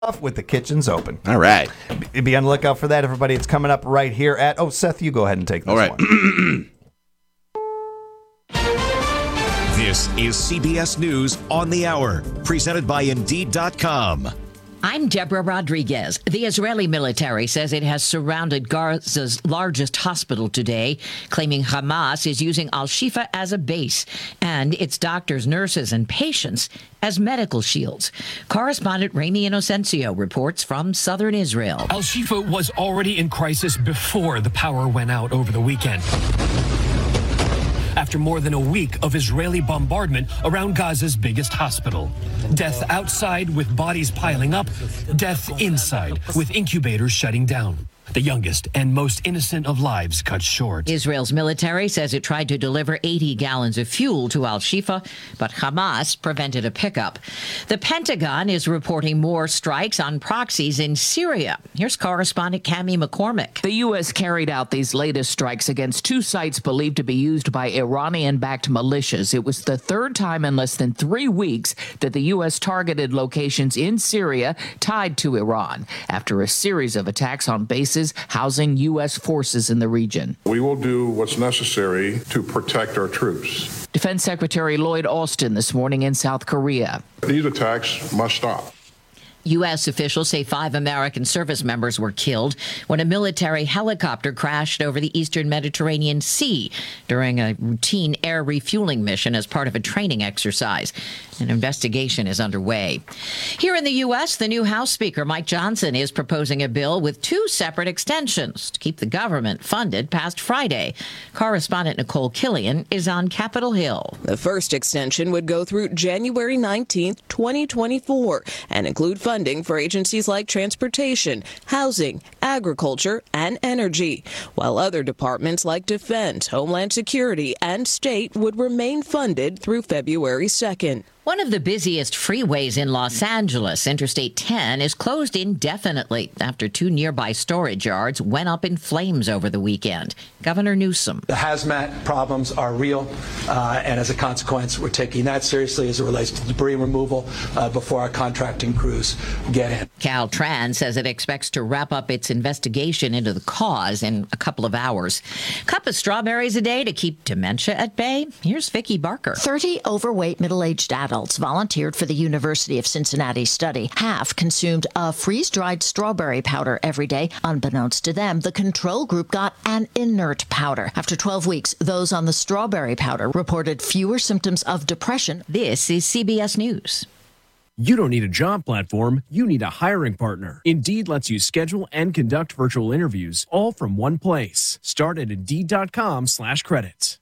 with the kitchens open. All right. Be on the lookout for that, everybody. It's coming up right here at... Oh, Seth, you go ahead and take this one. This is CBS News on the Hour, presented by Indeed.com. I'm Deborah Rodriguez. The Israeli military says it has surrounded Gaza's largest hospital today, claiming Hamas is using Al-Shifa as a base and its doctors, nurses, and patients as medical shields. Correspondent Rami Inocencio reports from southern Israel. Al-Shifa was already in crisis before the power went out over the weekend. After more than a week of Israeli bombardment around Gaza's biggest hospital. Death outside with bodies piling up, death inside with incubators shutting down. The youngest and most innocent of lives cut short. Israel's military says it tried to deliver 80 gallons of fuel to Al-Shifa, but Hamas prevented a pickup. The Pentagon is reporting more strikes on proxies in Syria. Here's correspondent Cammie McCormick. The U.S. carried out these latest strikes against two sites believed to be used by Iranian-backed militias. It was the third time in less than 3 weeks that the U.S. targeted locations in Syria tied to Iran after a series of attacks on bases housing U.S. forces in the region. We will do what's necessary to protect our troops. Defense Secretary Lloyd Austin this morning in South Korea. These attacks must stop. U.S. officials say 5 American service members were killed when a military helicopter crashed over the eastern Mediterranean Sea during a routine air refueling mission as part of a training exercise. An investigation is underway. Here in the U.S., the new House Speaker, Mike Johnson, is proposing a bill with 2 separate extensions to keep the government funded past Friday. Correspondent Nicole Killian is on Capitol Hill. The first extension would go through January 19th, 2024, and include funding for agencies like transportation, housing, agriculture, and energy, while other departments like defense, homeland security, and state would remain funded through February 2nd. One of the busiest freeways in Los Angeles, Interstate 10, is closed indefinitely after 2 nearby storage yards went up in flames over the weekend. Governor Newsom. The hazmat problems are real, and as a consequence, we're taking that seriously as it relates to debris removal before our contracting crews get in. Caltrans says it expects to wrap up its investigation into the cause in a couple of hours. Cup of strawberries a day to keep dementia at bay? Here's Vicki Barker. 30 overweight middle-aged adults volunteered for the University of Cincinnati study. Half consumed a freeze-dried strawberry powder every day. Unbeknownst to them, the control group got an inert powder. After 12 weeks, those on the strawberry powder reported fewer symptoms of depression. This is CBS News. You don't need a job platform, you need a hiring partner. Indeed lets you schedule and conduct virtual interviews all from one place. Start at Indeed.com/credits.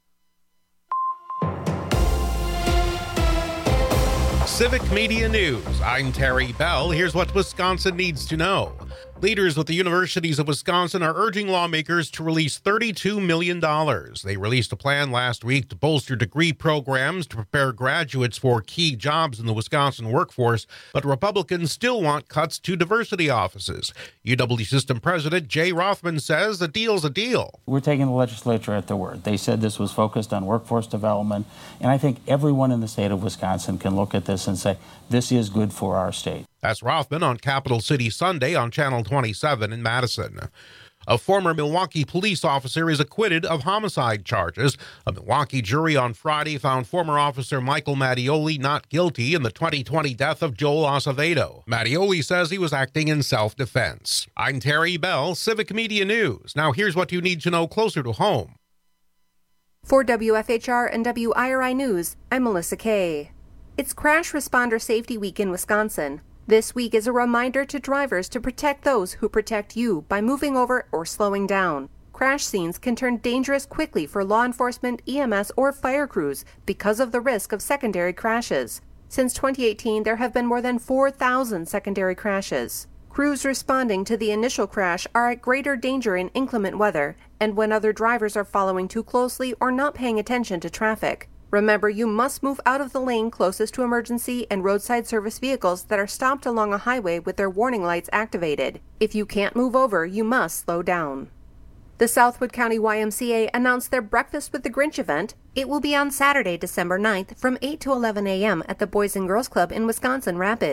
Civic Media News. I'm Terry Bell. Here's what Wisconsin needs to know. Leaders with the universities of Wisconsin are urging lawmakers to release $32 million. They released a plan last week to bolster degree programs to prepare graduates for key jobs in the Wisconsin workforce, but Republicans still want cuts to diversity offices. UW System President Jay Rothman says a deal's a deal. We're taking the legislature at their word. They said this was focused on workforce development, and I think everyone in the state of Wisconsin can look at this and say, this is good for our state. That's Rothman on Capital City Sunday on Channel 27 in Madison. A former Milwaukee police officer is acquitted of homicide charges. A Milwaukee jury on Friday found former officer Michael Mattioli not guilty in the 2020 death of Joel Acevedo. Mattioli says he was acting in self-defense. I'm Terry Bell, Civic Media News. Now here's what you need to know closer to home. For WFHR and WIRI News, I'm Melissa Kay. It's Crash Responder Safety Week in Wisconsin. This week is a reminder to drivers to protect those who protect you by moving over or slowing down. Crash scenes can turn dangerous quickly for law enforcement, EMS, or fire crews because of the risk of secondary crashes. Since 2018, there have been more than 4,000 secondary crashes. Crews responding to the initial crash are at greater danger in inclement weather and when other drivers are following too closely or not paying attention to traffic. Remember, you must move out of the lane closest to emergency and roadside service vehicles that are stopped along a highway with their warning lights activated. If you can't move over, you must slow down. The Southwood County YMCA announced their Breakfast with the Grinch event. It will be on Saturday, December 9th from 8 to 11 a.m. at the Boys and Girls Club in Wisconsin Rapids.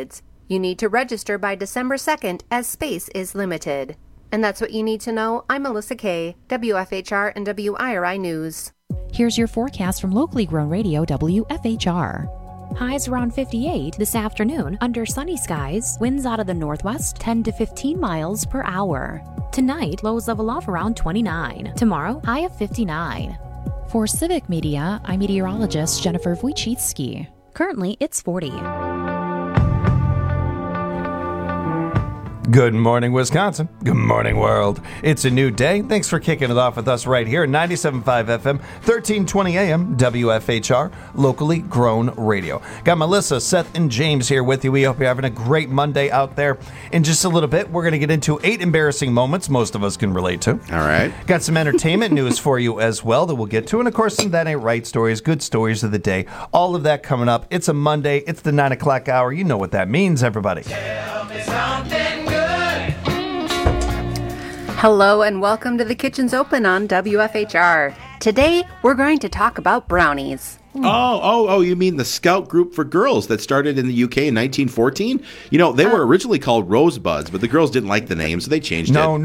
You need to register by December 2nd as space is limited. And that's what you need to know. I'm Melissa Kay, WFHR and WIRI News. Here's your forecast from locally grown radio WFHR. Highs around 58 this afternoon under sunny skies, winds out of the northwest 10 to 15 miles per hour. Tonight, lows level off around 29. Tomorrow, high of 59. For Civic Media, I'm meteorologist Jennifer Wojcicki. Currently, it's 40. Good morning, Wisconsin. Good morning, world. It's a new day. Thanks for kicking it off with us right here at 97.5 FM, 1320 AM, WFHR, locally grown radio. Got Melissa, Seth, and James here with you. We hope you're having a great Monday out there. In just a little bit, we're going to get into 8 embarrassing moments most of us can relate to. All right. Got some entertainment news for you as well that we'll get to. And, of course, some That Ain't Right stories, good stories of the day. All of that coming up. It's a Monday. It's the 9 o'clock hour. You know what that means, everybody. Tell me something good. Hello and welcome to The Kitchen's Open on WFHR. Today, we're going to talk about brownies. Oh, you mean the Scout Group for Girls that started in the UK in 1914? You know, they were originally called Rosebuds, but the girls didn't like the name, so they changed it. No.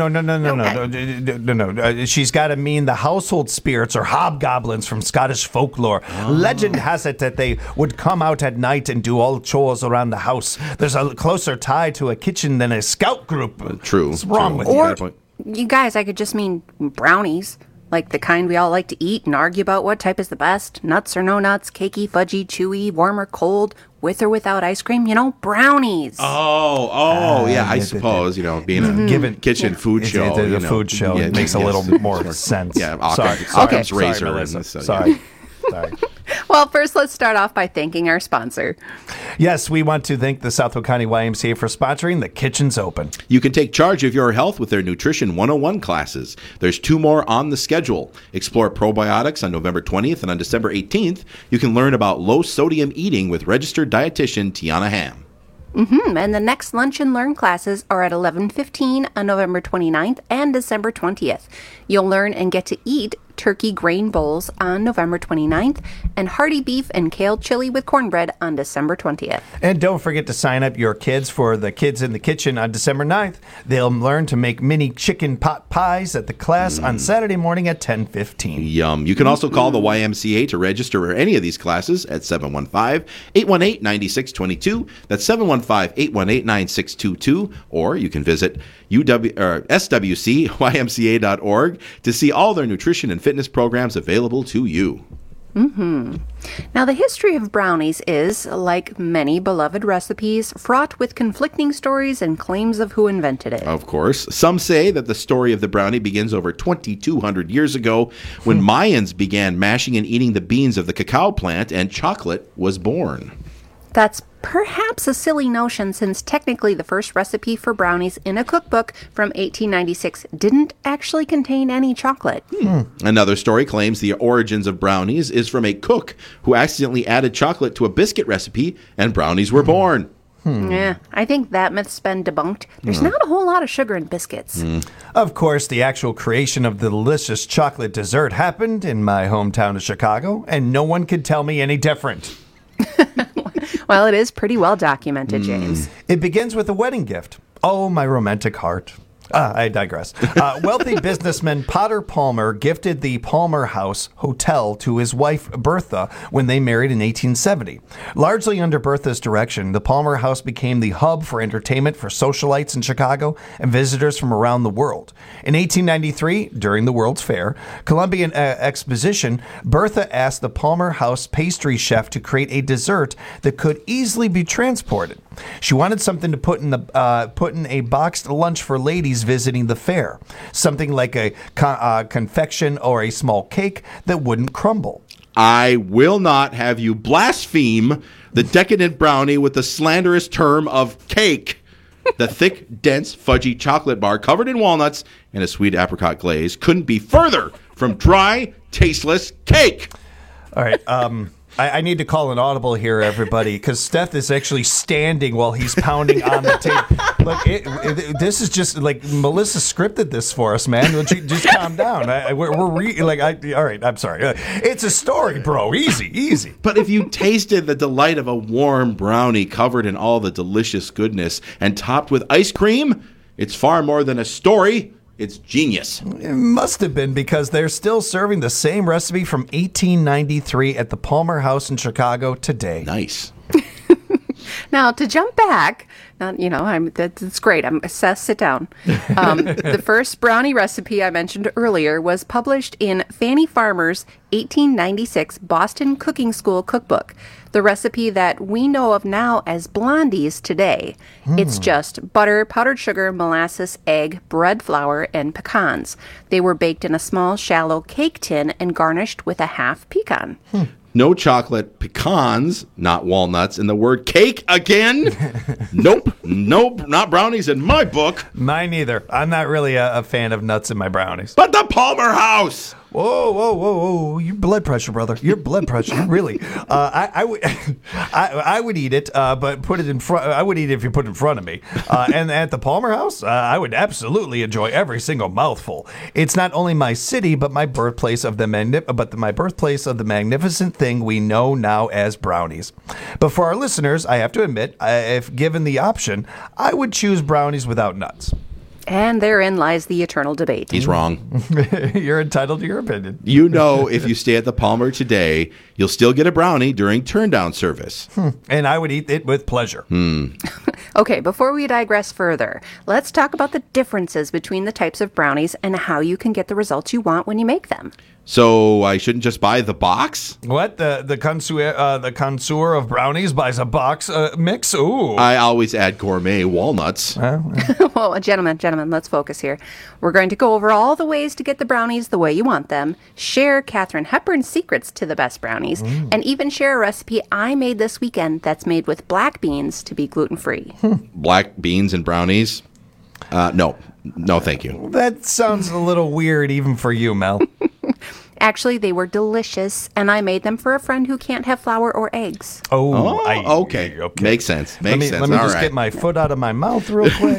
She's got to mean the household spirits or hobgoblins from Scottish folklore. Legend has it that they would come out at night and do all chores around the house. There's a closer tie to a kitchen than a Scout Group. True. What's wrong with you? You guys, I could just mean brownies. Like the kind we all like to eat and argue about what type is the best. Nuts or no nuts, cakey, fudgy, chewy, warm or cold, with or without ice cream. You know, brownies. Yeah, I suppose, being a kitchen food show. Food show, it makes a little more sense. Yeah, Occam's razor. Melissa. Sorry. Well, first, let's start off by thanking our sponsor. Yes, we want to thank the Southwood County YMCA for sponsoring The Kitchen's Open. You can take charge of your health with their Nutrition 101 classes. There's 2 more on the schedule. Explore probiotics on November 20th, and on December 18th, you can learn about low-sodium eating with registered dietitian Tiana Ham. And the next Lunch and Learn classes are at 11:15 on November 29th and December 20th. You'll learn and get to eat turkey grain bowls on November 29th and hearty beef and kale chili with cornbread on December 20th. And don't forget to sign up your kids for the Kids in the Kitchen on December 9th. They'll learn to make mini chicken pot pies at the class on Saturday morning at 10:15. Yum. You can also call the YMCA to register for any of these classes at 715-818-9622. That's 715-818-9622. Or you can visit swcymca.org to see all their nutrition and fitness programs available to you. Now, the history of brownies is, like many beloved recipes, fraught with conflicting stories and claims of who invented it. Of course. Some say that the story of the brownie begins over 2,200 years ago when Mayans began mashing and eating the beans of the cacao plant and chocolate was born. That's perhaps a silly notion, since technically the first recipe for brownies in a cookbook from 1896 didn't actually contain any chocolate. Another story claims the origins of brownies is from a cook who accidentally added chocolate to a biscuit recipe and brownies were born. Yeah, I think that myth's been debunked. There's not a whole lot of sugar in biscuits. Of course, the actual creation of the delicious chocolate dessert happened in my hometown of Chicago, and no one could tell me any different. Well, it is pretty well documented, James. It begins with a wedding gift. Oh, my romantic heart. I digress. Wealthy businessman Potter Palmer gifted the Palmer House Hotel to his wife, Bertha, when they married in 1870. Largely under Bertha's direction, the Palmer House became the hub for entertainment for socialites in Chicago and visitors from around the world. In 1893, during the World's Fair, Columbian Exposition, Bertha asked the Palmer House pastry chef to create a dessert that could easily be transported. She wanted something to put in a boxed lunch for ladies visiting the fair, something like a confection or a small cake that wouldn't crumble. I will not have you blaspheme the decadent brownie with the slanderous term of cake. The thick, dense, fudgy chocolate bar covered in walnuts and a sweet apricot glaze couldn't be further from dry, tasteless cake. All right, I need to call an audible here, everybody, because Steph is actually standing while he's pounding on the tape. Look, this is just like Melissa scripted this for us, man. Just calm down. All right, I'm sorry. It's a story, bro. Easy. But if you tasted the delight of a warm brownie covered in all the delicious goodness and topped with ice cream, it's far more than a story. It's genius. It must have been, because they're still serving the same recipe from 1893 at the Palmer House in Chicago today. Nice. Now, to jump back, that's great. Seth, sit down. The first brownie recipe I mentioned earlier was published in Fannie Farmer's 1896 Boston Cooking School cookbook, the recipe that we know of now as Blondie's today. It's just butter, powdered sugar, molasses, egg, bread flour, and pecans. They were baked in a small, shallow cake tin and garnished with a half pecan. No chocolate pecans, not walnuts, and the word cake again? Nope, not brownies in my book. Mine either. I'm not really a fan of nuts in my brownies. But the Palmer House! Whoa. Your blood pressure, brother. Your blood pressure. Really. I would eat it, but put it in front. I would eat it if you put it in front of me. And at the Palmer House, I would absolutely enjoy every single mouthful. It's not only my city, but my birthplace of the magnificent thing we know now as brownies. But for our listeners, I have to admit, if given the option, I would choose brownies without nuts. And therein lies the eternal debate. He's wrong. You're entitled to your opinion. You know, if you stay at the Palmer today, you'll still get a brownie during turndown service. And I would eat it with pleasure. Okay, before we digress further, let's talk about the differences between the types of brownies and how you can get the results you want when you make them. So I shouldn't just buy the box? What? The connoisseur of brownies buys a box mix? Ooh. I always add gourmet walnuts. Well, gentlemen, let's focus here. We're going to go over all the ways to get the brownies the way you want them, share Katharine Hepburn's secrets to the best brownies, and even share a recipe I made this weekend that's made with black beans to be gluten-free. Black beans and brownies? No, thank you. That sounds a little weird even for you, Mel. Actually, they were delicious, and I made them for a friend who can't have flour or eggs. Okay. Makes sense. Let me just get my foot out of my mouth real quick.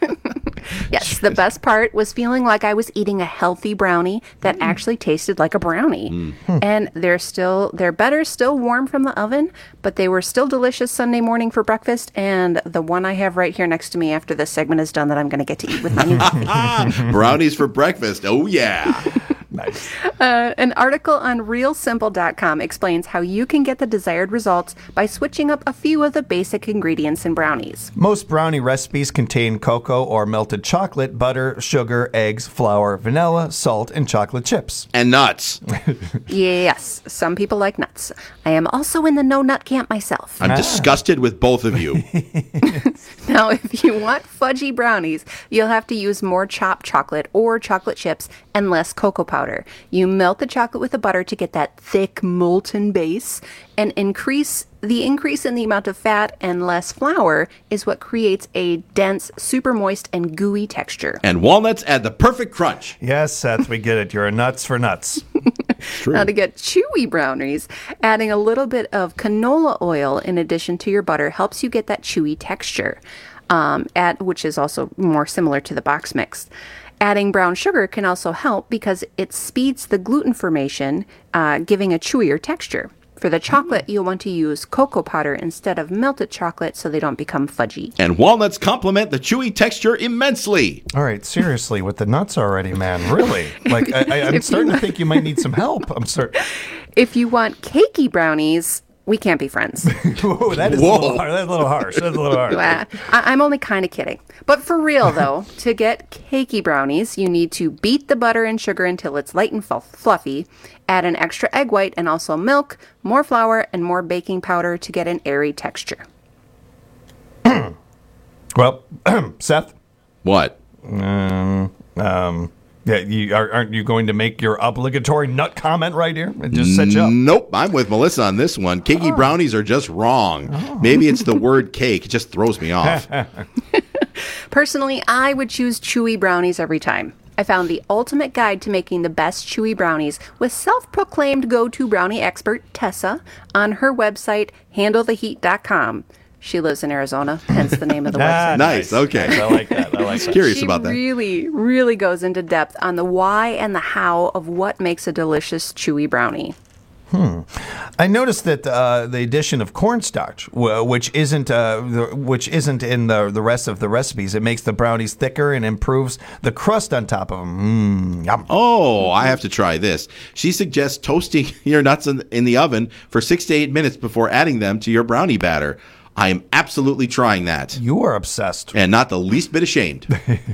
Yes, the best part was feeling like I was eating a healthy brownie that actually tasted like a brownie. And they're better still warm from the oven, but they were still delicious Sunday morning for breakfast, and the one I have right here next to me after this segment is done that I'm going to get to eat with my new coffee. Brownies for breakfast. Oh, yeah. Nice. An article on realsimple.com explains how you can get the desired results by switching up a few of the basic ingredients in brownies. Most brownie recipes contain cocoa or melted chocolate, butter, sugar, eggs, flour, vanilla, salt, and chocolate chips. And nuts. Yes, some people like nuts. I am also in the no nut camp myself. I'm disgusted with both of you. Now, if you want fudgy brownies, you'll have to use more chopped chocolate or chocolate chips and less cocoa powder. You melt the chocolate with the butter to get that thick molten base, and the increase in the amount of fat and less flour is what creates a dense, super moist, and gooey texture. And walnuts add the perfect crunch. Yes, Seth, we get it. You're a nuts for nuts. True. Now, to get chewy brownies, adding a little bit of canola oil in addition to your butter helps you get that chewy texture, which is also more similar to the box mix. Adding brown sugar can also help because it speeds the gluten formation, giving a chewier texture. For the chocolate, you'll want to use cocoa powder instead of melted chocolate so they don't become fudgy. And walnuts complement the chewy texture immensely. All right, seriously, with the nuts already, man, really? Like, I'm starting to think you might need some help. If you want cakey brownies, we can't be friends. Whoa, that's a little harsh. I'm only kind of kidding. But for real, though, to get cakey brownies, you need to beat the butter and sugar until it's light and fluffy, add an extra egg white and also milk, more flour, and more baking powder to get an airy texture. Well, Seth? What? Yeah, aren't you going to make your obligatory nut comment right here? It just set you up. Nope, I'm with Melissa on this one. Cakey brownies are just wrong. Maybe it's the word cake. It just throws me off. Personally, I would choose chewy brownies every time. I found the ultimate guide to making the best chewy brownies with self-proclaimed go-to brownie expert Tessa on her website, handletheheat.com. She lives in Arizona, hence the name of the website. Nice. Okay. I like that. I like that. Curious about that. She really, really goes into depth on the why and the how of what makes a delicious chewy brownie. I noticed that the addition of cornstarch, which isn't in the rest of the recipes, it makes the brownies thicker and improves the crust on top of them. Yum. Oh, I have to try this. She suggests toasting your nuts in the oven for 6 to 8 minutes before adding them to your brownie batter. I am absolutely trying that. You are obsessed. And not the least bit ashamed.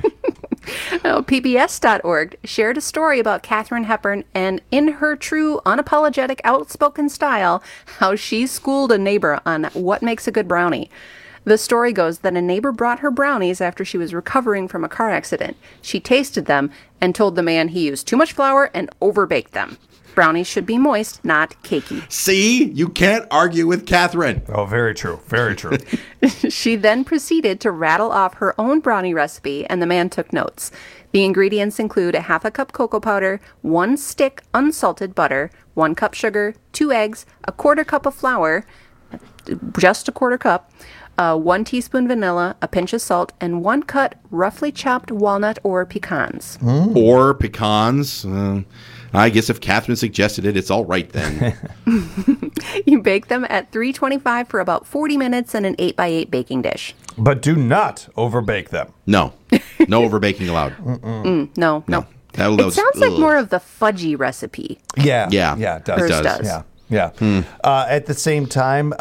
PBS.org shared a story about Katharine Hepburn and, in her true, unapologetic, outspoken style, how she schooled a neighbor on what makes a good brownie. The story goes that a neighbor brought her brownies after she was recovering from a car accident. She tasted them and told the man he used too much flour and overbaked them. Brownies should be moist, not cakey. See? You can't argue with Katharine. Oh, very true. Very true. She then proceeded to rattle off her own brownie recipe, and the man took notes. The ingredients include a half a cup cocoa powder, 1 stick unsalted butter, 1 cup sugar, 2 eggs, a quarter cup of flour, just a quarter cup, 1 teaspoon vanilla, a pinch of salt, and 1 cut roughly chopped walnut or pecans. Or pecans. I guess if Katharine suggested it, it's all right then. You bake them at 325 for about 40 minutes in an 8x8 baking dish. But do not overbake them. No. No overbaking allowed. No. It sounds like more of the fudgy recipe. Yeah, it does. Hers does. Yeah. At the same time,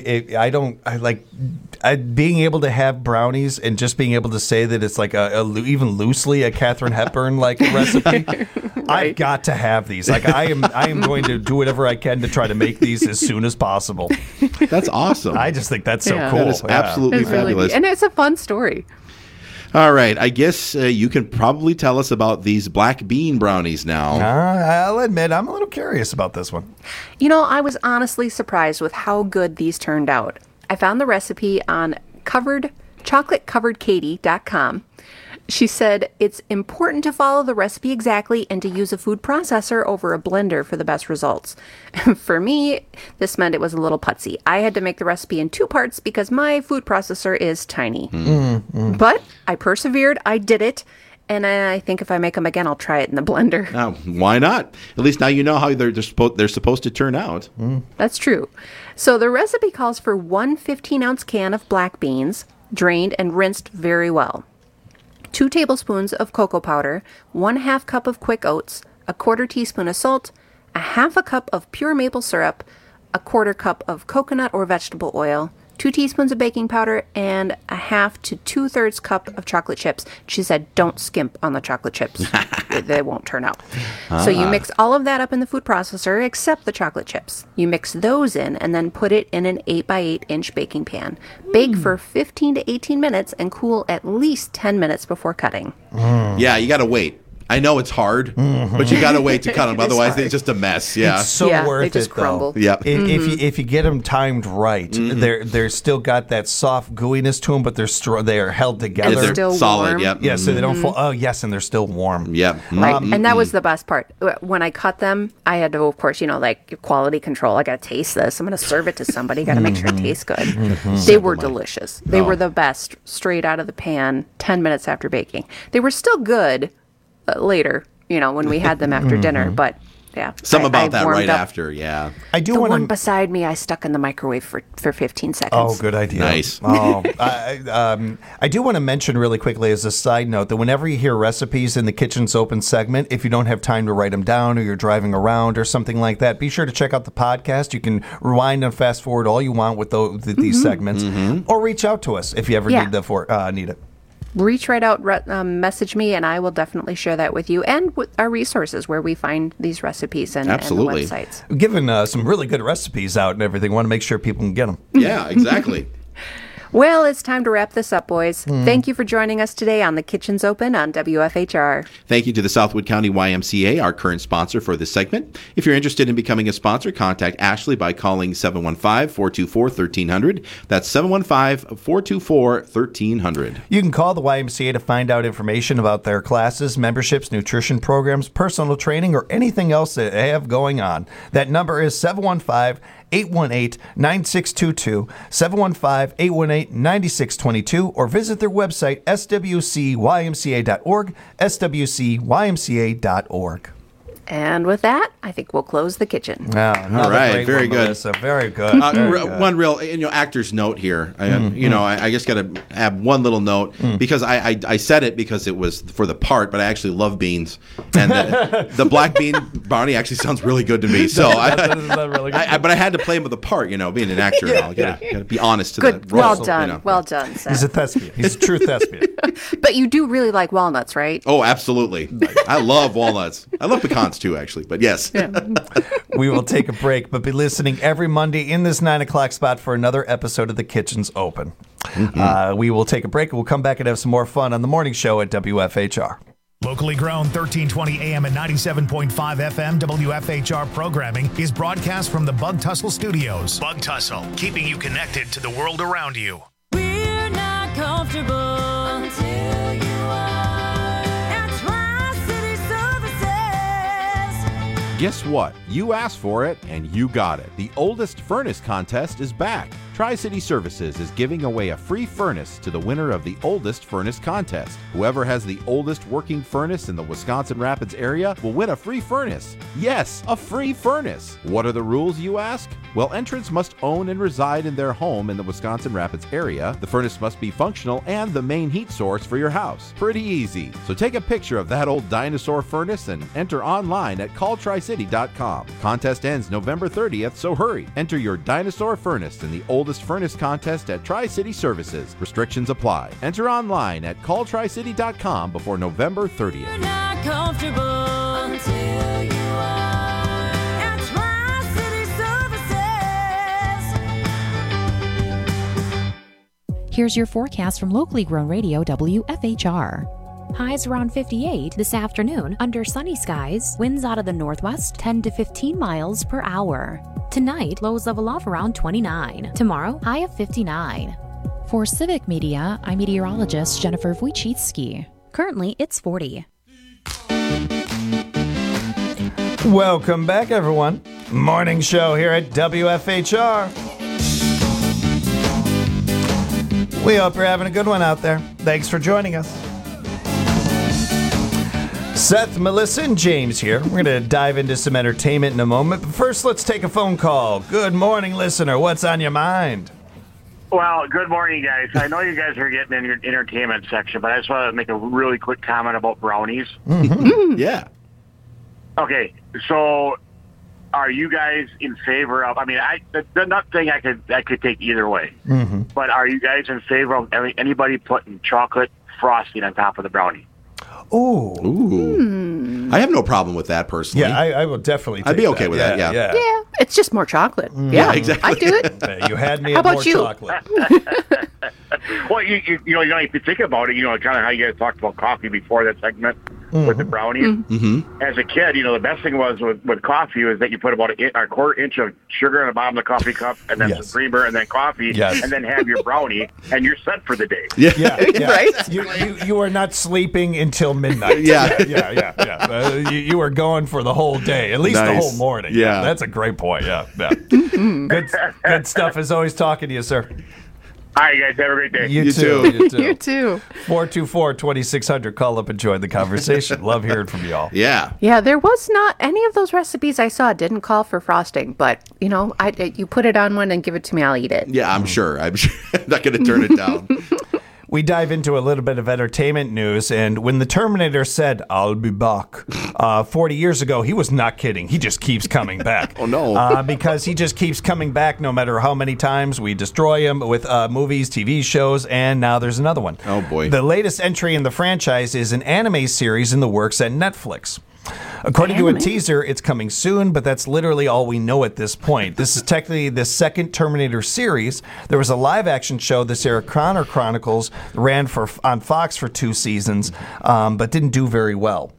I like being able to have brownies and just being able to say that it's like even loosely a Katharine Hepburn like recipe. Right. I've got to have these. Like I am going to do whatever I can to try to make these as soon as possible. That's awesome. I just think that's so cool. That is absolutely fabulous. Really, and it's a fun story. All right. I guess you can probably tell us about these black bean brownies now. I'll admit, I'm a little curious about this one. You know, I was honestly surprised with how good these turned out. I found the recipe on chocolatecoveredkatie.com. She said it's important to follow the recipe exactly and to use a food processor over a blender for the best results. For me, this meant it was a little putsy. I had to make the recipe in 2 parts because my food processor is tiny. But I persevered. I did it. And I think if I make them again, I'll try it in the blender. Now, why not? At least now you know how they're supposed to turn out. That's true. So the recipe calls for 1 15-ounce can of black beans, drained and rinsed very well. 2 tablespoons of cocoa powder, 1/2 cup of quick oats, a 1/4 teaspoon of salt, a 1/2 cup of pure maple syrup, a 1/4 cup of coconut or vegetable oil, 2 teaspoons of baking powder, and a 1/2 to 2/3 cup of chocolate chips. She said, don't skimp on the chocolate chips. They won't turn out. So you mix all of that up in the food processor except the chocolate chips. You mix those in and then put it in an 8x8 inch baking pan. Bake for 15 to 18 minutes and cool at least 10 minutes before cutting. Yeah, you got to wait. I know it's hard, but you got to wait to cut them. Otherwise, it's just a mess. Yeah, it's so worth they just it, crumble. though. Yep. If you get them timed right, they're still got that soft gooiness to them, but they are held together. And they're still solid. Warm. Yep. Yeah, so they don't fall. Oh, yes, and they're still warm. Yep. Right. And that was the best part. When I cut them, I had to, of course, like quality control. I got to taste this. I'm going to serve it to somebody. Got to make sure it tastes good. They were delicious. They were the best straight out of the pan 10 minutes after baking. They were still good later, when we had them after dinner. But yeah. Some about that right after, yeah. I do the want one beside me, I stuck in the microwave for 15 seconds. Oh, good idea. Nice. I do want to mention really quickly as a side note that whenever you hear recipes in the Kitchen's Open segment, if you don't have time to write them down or you're driving around or something like that, be sure to check out the podcast. You can rewind and fast forward all you want with these segments, or reach out to us if you ever need it. Reach right out, message me, and I will definitely share that with you and with our resources where we find these recipes and the websites. We've given some really good recipes out and everything. Want to make sure people can get them. Yeah, exactly. Well, it's time to wrap this up, boys. Thank you for joining us today on The Kitchen's Open on WFHR. Thank you to the Southwood County YMCA, our current sponsor for this segment. If you're interested in becoming a sponsor, contact Ashley by calling 715-424-1300. That's 715-424-1300. You can call the YMCA to find out information about their classes, memberships, nutrition programs, personal training, or anything else that they have going on. That number is 715-818-9622, 715-818-9622, or visit their website, swcymca.org, swcymca.org. And with that, I think we'll close the kitchen. All right, very good. Melissa. Very good. Very good. One real, actor's note here. I just got to have one little note because I said it because it was for the part, but I actually love beans, and the black bean brownie actually sounds really good to me. So, really good. but I had to play him with the part. Being an actor, and all. Got to be honest to Good. the role. Well done. Well done, Seth. He's a thespian. He's a true thespian. But you do really like walnuts, right? Oh, absolutely. I love walnuts. I love pecans too, actually. But yes. We will take a break, but be listening every Monday in this 9 o'clock spot for another episode of The Kitchen's Open. We will take a break and we'll come back and have some more fun on the morning show at WFHR. Locally grown 1320 AM and 97.5 FM WFHR programming is broadcast from the Bug Tussle Studios. Bug Tussle, keeping you connected to the world around you. We're not comfortable until you are at Tri-City Services. Guess what? You asked for it and you got it. The oldest furnace contest is back. Tri-City Services is giving away a free furnace to the winner of the oldest furnace contest. Whoever has the oldest working furnace in the Wisconsin Rapids area will win a free furnace. Yes, a free furnace. What are the rules, you ask? Well, entrants must own and reside in their home in the Wisconsin Rapids area. The furnace must be functional and the main heat source for your house. Pretty easy. So take a picture of that old dinosaur furnace and enter online at calltricity.com. Contest ends November 30th, so hurry. Enter your dinosaur furnace in the oldest furnace contest at Tri-City Services. Restrictions apply. Enter online at calltricity.com before November 30th. You're not comfortable until you are at Tri-City Services. Here's your forecast from locally grown radio WFHR. Highs around 58 this afternoon under sunny skies. Winds out of the northwest 10 to 15 miles per hour. Tonight, lows level off around 29. Tomorrow, high of 59. For Civic Media, I'm meteorologist Jennifer Wojcicki. Currently, it's 40. Welcome back, everyone. Morning show here at WFHR. We hope you're having a good one out there. Thanks for joining us. Seth, Melissa, and James here. We're going to dive into some entertainment in a moment. But first, let's take a phone call. Good morning, listener. What's on your mind? Well, good morning, guys. I know you guys are getting in your entertainment section, but I just want to make a really quick comment about brownies. Yeah. Okay, so are you guys in favor of? I mean, that's not saying I could take either way, but are you guys in favor of anybody putting chocolate frosting on top of the brownie? Ooh. I have no problem with that personally. Yeah, I will definitely take I'd be okay with that, yeah. Yeah, it's just more chocolate. Yeah, exactly. I'd do it. You had me How at about more you? chocolate. Well, you if you think about it, kind of how you guys talked about coffee before that segment with the brownies. As a kid, the best thing was with coffee was that you put about a quarter inch of sugar in the bottom of the coffee cup, and then some creamer, and then coffee, and then have your brownie, and you're set for the day. Yeah. Right? You are not sleeping until midnight. Yeah. You are going for the whole day, at least the whole morning. Yeah. That's a great point. Yeah. Good stuff as always talking to you, sir. All right, guys. Have a great day. You too. You too. 424-2600. Call up and join the conversation. Love hearing from y'all. Yeah. Yeah, there was not any of those recipes I saw didn't call for frosting, but you put it on one and give it to me, I'll eat it. Yeah, I'm sure. I'm not going to turn it down. We dive into a little bit of entertainment news, and when the Terminator said, "I'll be back," 40 years ago, he was not kidding. He just keeps coming back. Oh, no. Because he just keeps coming back no matter how many times we destroy him with movies, TV shows, and now there's another one. Oh, boy. The latest entry in the franchise is an anime series in the works at Netflix. According to a teaser, it's coming soon, but that's literally all we know at this point. This is technically the second Terminator series. There was a live-action show, The Sarah Connor Chronicles, ran on Fox for 2 seasons, but didn't do very well.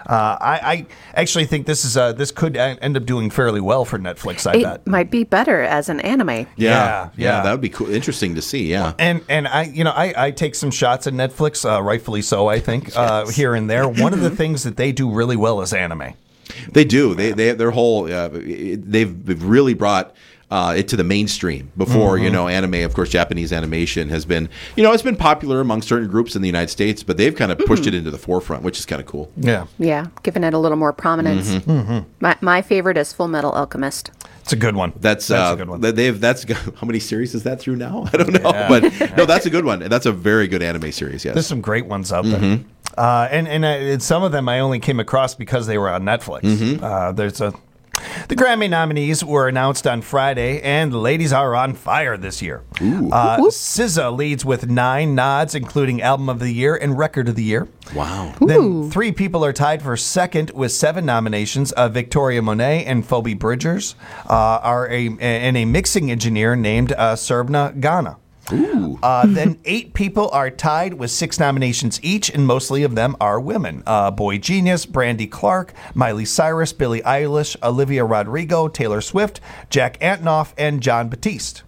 I actually think this could end up doing fairly well for Netflix. I bet It might be better as an anime. Yeah, that would be cool. Interesting to see. Yeah, and I take some shots at Netflix, rightfully so. I think here and there. One of the things that they do really well is anime. They do. Their whole they've really brought it to the mainstream. Before, anime, of course, Japanese animation has been, it's been popular among certain groups in the United States, but they've kind of pushed it into the forefront, which is kind of cool. Yeah. Yeah, giving it a little more prominence. My favorite is Full Metal Alchemist. It's a good one. That's a good one. That's how many series is that through now? I don't know, but no, that's a good one. That's a very good anime series. Yes, there's some great ones out there, and some of them I only came across because they were on Netflix. The Grammy nominees were announced on Friday, and the ladies are on fire this year. SZA leads with 9 nods, including Album of the Year and Record of the Year. Wow. Then 3 people are tied for second with 7 nominations. Victoria Monet and Phoebe Bridgers and a mixing engineer named Serbna Ghana. Then 8 people are tied with 6 nominations each, and mostly of them are women. Boy Genius, Brandy Clark, Miley Cyrus, Billie Eilish, Olivia Rodrigo, Taylor Swift, Jack Antonoff, and Jon Batiste.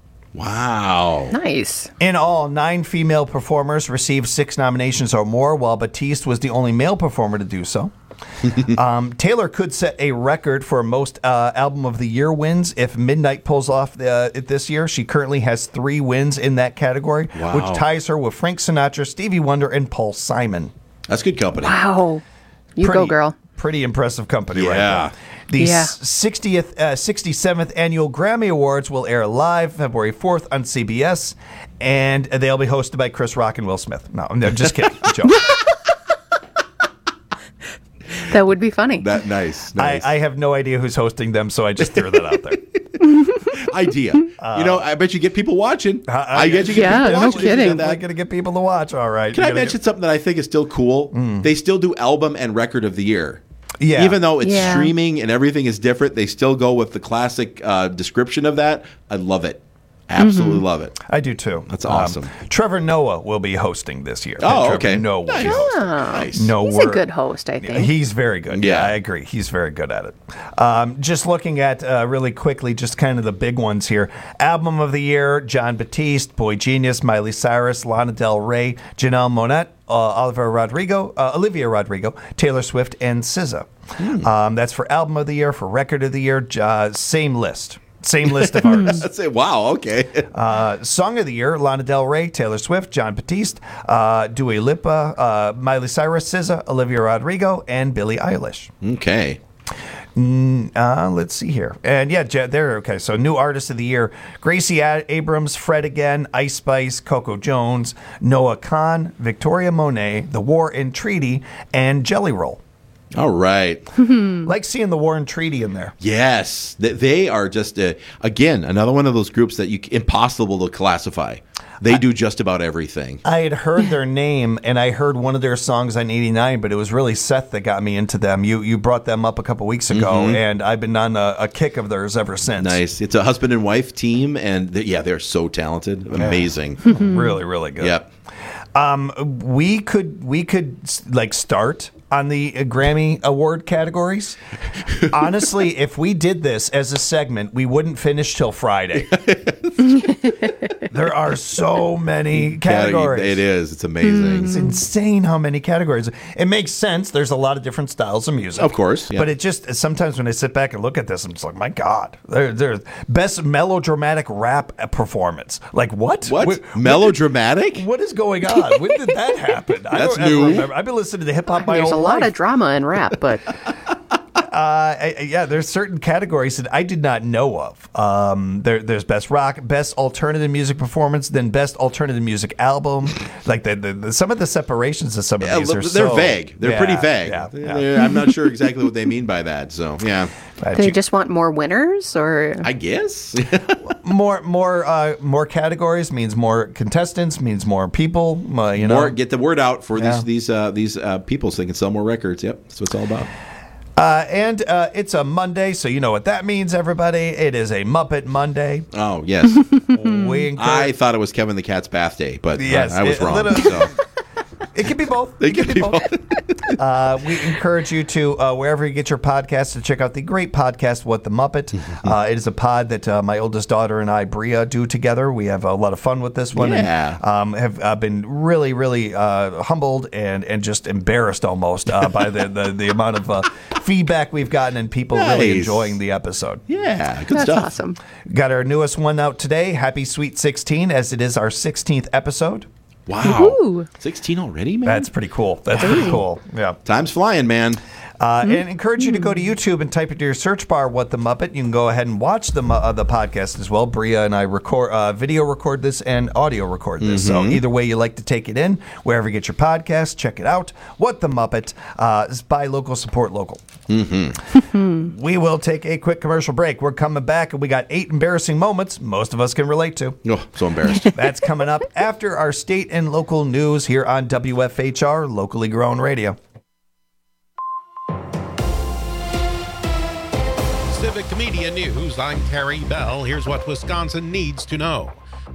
Wow. Nice. In all, 9 female performers received 6 nominations or more, while Batiste was the only male performer to do so. Taylor could set a record for most Album of the Year wins if Midnight pulls off it this year. She currently has 3 wins in that category, which ties her with Frank Sinatra, Stevie Wonder, and Paul Simon. That's good company. Wow. You go, girl. Pretty impressive company right there. The 67th Annual Grammy Awards will air live February 4th on CBS, and they'll be hosted by Chris Rock and Will Smith. No, just kidding. Joke. That would be funny. Nice. I have no idea who's hosting them, so I just threw that out there. Idea. I bet you get people watching. I bet you get people watching. No kidding. I'm going to get people to watch. All right. Can I mention something that I think is still cool? They still do Album and Record of the Year. Yeah. Even though it's streaming and everything is different, they still go with the classic description of that. I love it. Absolutely love it. I do too. That's awesome. Trevor Noah will be hosting this year. Oh, okay. Trevor Noah will be hosting. Nice. He's a good host, I think. He's very good. Yeah. I agree. He's very good at it. Just looking at really quickly, just kind of the big ones here. Album of the Year, Jon Batiste, Boy Genius, Miley Cyrus, Lana Del Rey, Janelle Monáe, Olivia Rodrigo, Taylor Swift, and SZA. That's for Album of the Year. For Record of the Year, same list. Same list of artists. I'd say, wow, okay. Song of the Year, Lana Del Rey, Taylor Swift, Jon Batiste, Dua Lipa, Miley Cyrus, SZA, Olivia Rodrigo, and Billie Eilish. Okay. Let's see here. And they're okay. So new artist of the year, Gracie Abrams, Fred again, Ice Spice, Coco Jones, Noah Kahan, Victoria Monet, The War and Treaty, and Jelly Roll. All right. Like seeing the War and Treaty in there. Yes. They are just, again, another one of those groups that impossible to classify. They do just about everything. I had heard their name, and I heard one of their songs on 89, but it was really Seth that got me into them. You brought them up a couple weeks ago, and I've been on a kick of theirs ever since. Nice. It's a husband and wife team, and they're so talented. Amazing. Really, really good. Yep. We could like start on the Grammy Award categories. Honestly, if we did this as a segment, we wouldn't finish till Friday. There are so many categories. It is. It's amazing. It's insane how many categories. It makes sense. There's a lot of different styles of music. Of course. Yeah. But it just, sometimes when I sit back and look at this, I'm just like, my God. There's best melodramatic rap performance. Like, what? What? Melodramatic? What is going on? When did that happen? That's new. I've been listening to hip hop my whole life. There's a lot of drama in rap, but there's certain categories that I did not know of. There's best rock, best alternative music performance, then best alternative music album. Like some of the separations of some of these are they're vague. They're pretty vague. I'm not sure exactly what they mean by that. So yeah, do they just want more winners, or I guess more categories means more contestants, means more people. More get the word out for these people so they can sell more records. Yep, that's what it's all about. And it's a Monday, so you know what that means, everybody. It is a Muppet Monday. Oh, yes. I thought it was Kevin the Cat's bath day, but Yes, I was it- wrong. little- It can be both. It can be both. We encourage you to, wherever you get your podcasts, to check out the great podcast, What the Muppet. It is a pod that my oldest daughter and I, Bria, do together. We have a lot of fun with this one. Yeah. And, have been really, really humbled and just embarrassed almost by the amount of feedback we've gotten and people really Nice. enjoying the episode. Yeah, good stuff. Awesome. Got our newest one out today. Happy Sweet 16, as it is our 16th episode. Wow. Woohoo. 16 already, man? That's pretty cool. That's pretty cool. Yeah. Time's flying, man. And encourage you to go to YouTube and type into your search bar "What the Muppet." You can go ahead and watch the podcast as well. Bria and I video record this and audio record this. So either way you like to take it in, wherever you get your podcast, check it out. What the Muppet is buy local, support local. We will take a quick commercial break. We're coming back, and we got 8 embarrassing moments most of us can relate to. Oh, so embarrassed. That's coming up after our state and local news here on WFHR, locally grown radio. Civic Media News, I'm Terry Bell. Here's what Wisconsin needs to know.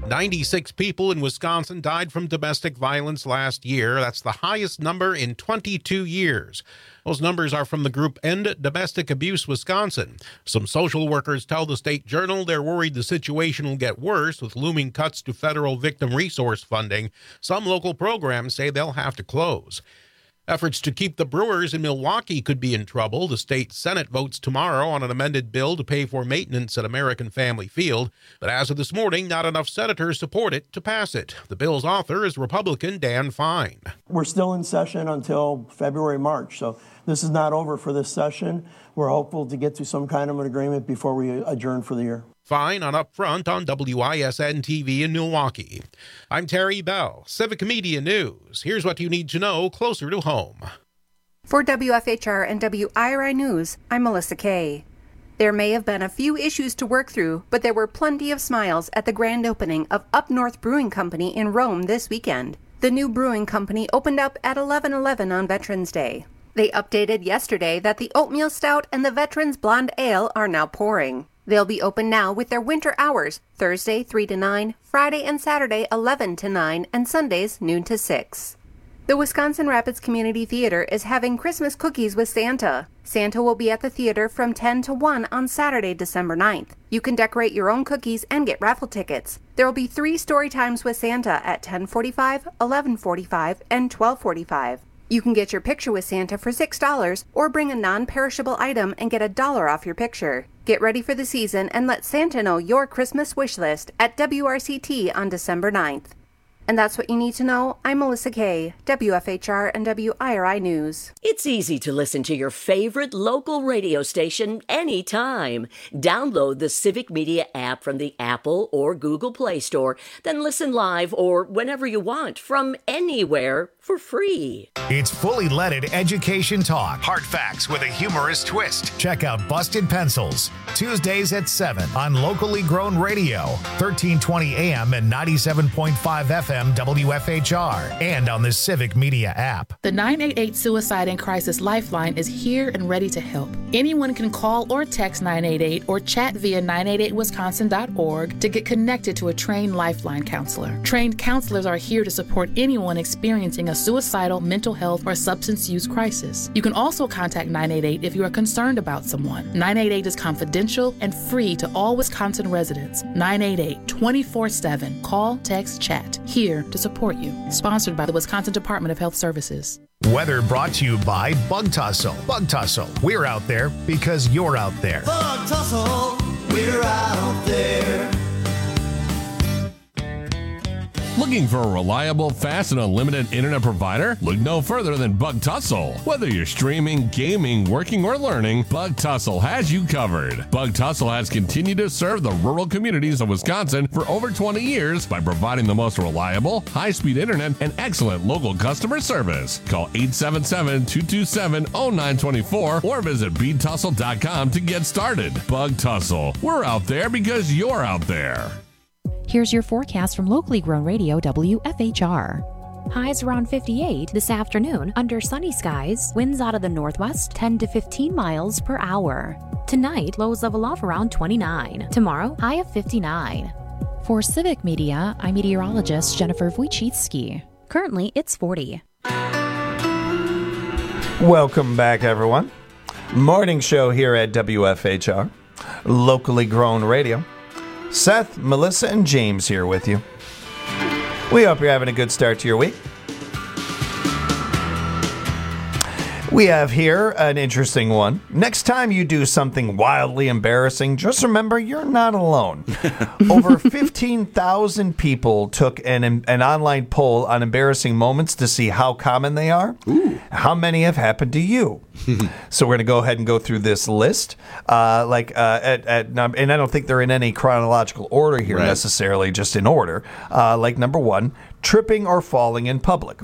96 people in Wisconsin died from domestic violence last year. That's the highest number in 22 years. Those numbers are from the group End Domestic Abuse Wisconsin. Some social workers tell the State Journal they're worried the situation will get worse with looming cuts to federal victim resource funding. Some local programs say they'll have to close. Efforts to keep the Brewers in Milwaukee could be in trouble. The state Senate votes tomorrow on an amended bill to pay for maintenance at American Family Field. But as of this morning, not enough senators support it to pass it. The bill's author is Republican Dan Fine. We're still in session until February, March. So this is not over for this session. We're hopeful to get to some kind of an agreement before we adjourn for the year. Fine on Up Front on WISN TV in Milwaukee. I'm Terry Bell, Civic Media News. Here's what you need to know closer to home. For WFHR and WIRI News, I'm Melissa Kay. There may have been a few issues to work through, but there were plenty of smiles at the grand opening of Up North Brewing Company in Rome this weekend. The new brewing company opened up at 11/11 on Veterans Day. They updated yesterday that the Oatmeal Stout and the Veterans Blonde Ale are now pouring. They'll be open now with their winter hours, Thursday 3 to 9, Friday and Saturday 11 to 9, and Sundays noon to 6. The Wisconsin Rapids Community Theater is having Christmas cookies with Santa. Santa will be at the theater from 10 to 1 on Saturday, December 9th. You can decorate your own cookies and get raffle tickets. There will be 3 story times with Santa at 10:45, 11:45, and 12:45. You can get your picture with Santa for $6 or bring a non-perishable item and get $1 off your picture. Get ready for the season and let Santa know your Christmas wish list at WRCT on December 9th. And that's what you need to know. I'm Melissa Kay, WFHR and WIRI News. It's easy to listen to your favorite local radio station anytime. Download the Civic Media app from the Apple or Google Play Store, then listen live or whenever you want from anywhere for free. It's fully leaded education talk. Hard facts with a humorous twist. Check out Busted Pencils, Tuesdays at 7 on locally grown radio, 1320 AM and 97.5 FM WFHR, and on the Civic Media app. The 988 Suicide and Crisis Lifeline is here and ready to help. Anyone can call or text 988 or chat via 988wisconsin.org to get connected to a trained Lifeline counselor. Trained counselors are here to support anyone experiencing a suicidal, mental health, or substance use crisis. You can also contact 988 if you are concerned about someone. 988 is confidential and free to all Wisconsin residents. 988 24/7. Call, text, chat. Here to support you. Sponsored by the Wisconsin Department of Health Services. Weather brought to you by Bug Tussle. Bug Tussle. We're out there because you're out there. Bug Tussle, we're out there. Looking for a reliable, fast, and unlimited internet provider? Look no further than Bug Tussle. Whether you're streaming, gaming, working, or learning, Bug Tussle has you covered. Bug Tussle has continued to serve the rural communities of Wisconsin for over 20 years by providing the most reliable, high-speed internet and excellent local customer service. Call 877-227-0924 or visit btussle.com to get started. Bug Tussle. We're out there because you're out there. Here's your forecast from locally grown radio WFHR. Highs around 58 this afternoon under sunny skies, winds out of the northwest 10 to 15 miles per hour. Tonight, lows level off around 29. Tomorrow, high of 59. For Civic Media, I'm meteorologist Jennifer Wojcicki. Currently, it's 40. Welcome back, everyone. Morning show here at WFHR, locally grown radio. Seth, Melissa, and James here with you. We hope you're having a good start to your week. We have here an interesting one. Next time you do something wildly embarrassing, just remember you're not alone. Over 15,000 people took an online poll on embarrassing moments to see how common they are. Ooh. How many have happened to you? So we're going to go ahead and go through this list. And I don't think they're in any chronological order here necessarily, just in order. Like number 1, tripping or falling in public.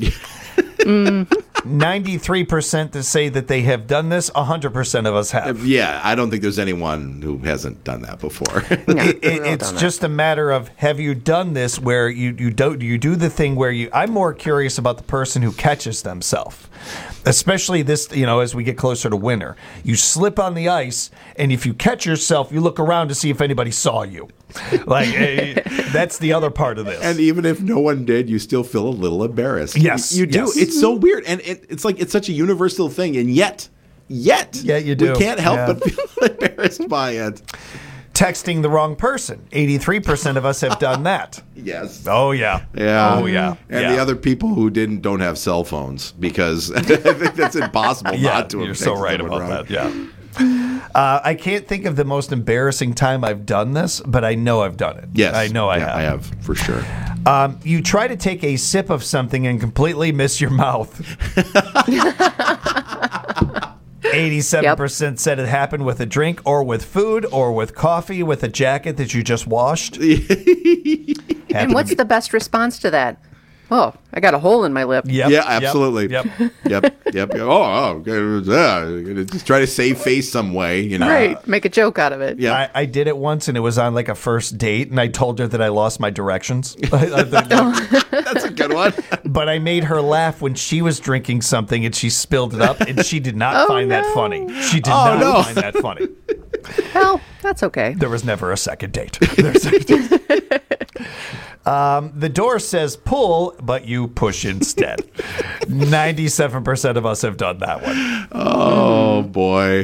93% to say that they have done this. 100% of us have. Yeah, I don't think there's anyone who hasn't done that before. It's just a matter of, have you done this where you do the thing where I'm more curious about the person who catches themselves. Especially this, as we get closer to winter. You slip on the ice, and if you catch yourself, you look around to see if anybody saw you. That's the other part of this. And even if no one did, you still feel a little embarrassed. Yes. You do. Yes. It's so weird. And it's like it's such a universal thing. And yet, yeah, you do. We can't help but feel embarrassed by it. Texting the wrong person. 83% of us have done that. Yes. Oh, yeah. Yeah. Oh, yeah. And the other people who don't have cell phones, because I think that's impossible not to have you're so texted right someone about wrong. that, yeah. I can't think of the most embarrassing time I've done this, but I know I've done it. Yes. I know I have. I have, for sure. You try to take a sip of something and completely miss your mouth. 87% said it happened with a drink or with food or with coffee with a jacket that you just washed. And what's the best response to that? Oh, I got a hole in my lip. Yep. Yeah, absolutely. Yep. Yep. Just try to save face some way, Right. Make a joke out of it. Yeah. I did it once, and it was on like a first date, and I told her that I lost my directions. That's a good one. But I made her laugh when she was drinking something, and she spilled it up, and she did not find that funny. She did not find that funny. Well, that's okay. There was never a second date. The door says pull, but you push instead. 97% of us have done that one. Oh, boy.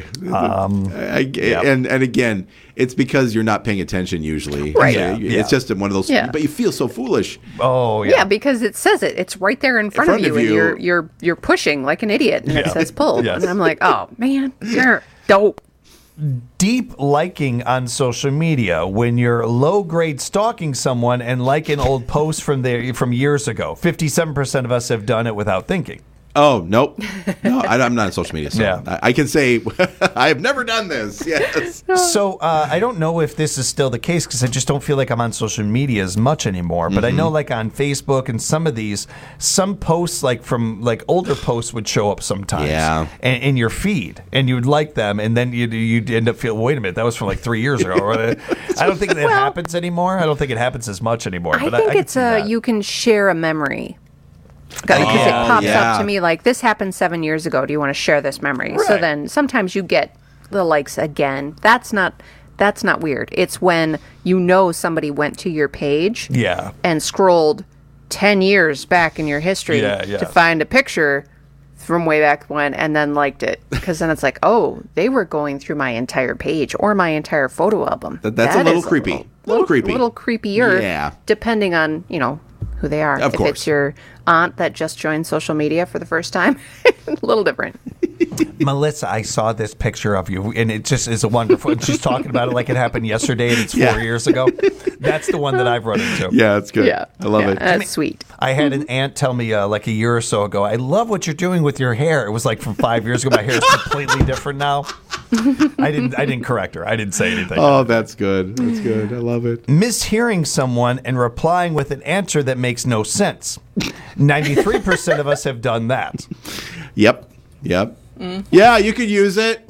And again, it's because you're not paying attention usually. Right. It's just one of those, but you feel so foolish. Oh, yeah. Because it says it. It's right there in front of you, and you're pushing like an idiot, and it says pull. Yes. And I'm like, oh, man, you're dope. Deep liking on social media when you're low grade stalking someone and like an old post from years ago. 57% of us have done it without thinking. Oh, nope. No, I'm not on social media, so I can say I have never done this. Yes. So I don't know if this is still the case because I just don't feel like I'm on social media as much anymore. But I know like on Facebook and some of these, some posts from older posts would show up sometimes in your feed and you would like them and then you'd end up feeling, wait a minute, that was from like 3 years ago. I don't think that happens anymore. I don't think it happens as much anymore. I think it's you can share a memory. Because it pops up to me like, this happened 7 years ago. Do you want to share this memory? Right. So then sometimes you get the likes again. That's not weird. It's when somebody went to your page and scrolled 10 years back in your history to find a picture from way back when and then liked it. Because then it's like, oh, they were going through my entire page or my entire photo album. That's a little creepy. A little creepy. A little creepier, depending on, who they are. Of course. If it's your aunt that just joined social media for the first time, a little different. Melissa, I saw this picture of you, and it just is a wonderful. And she's talking about it like it happened yesterday, and it's 4 years ago. That's the one that I've run into. Yeah, it's good. Yeah. I love it. That's sweet. I had an aunt tell me like a year or so ago, I love what you're doing with your hair. It was like from 5 years ago. My hair is completely different now. I didn't correct her. I didn't say anything. Oh, that's good. That's good. I love it. Mishearing someone and replying with an answer that makes no sense. 93% of us have done that. Yep. Yeah, you could use it.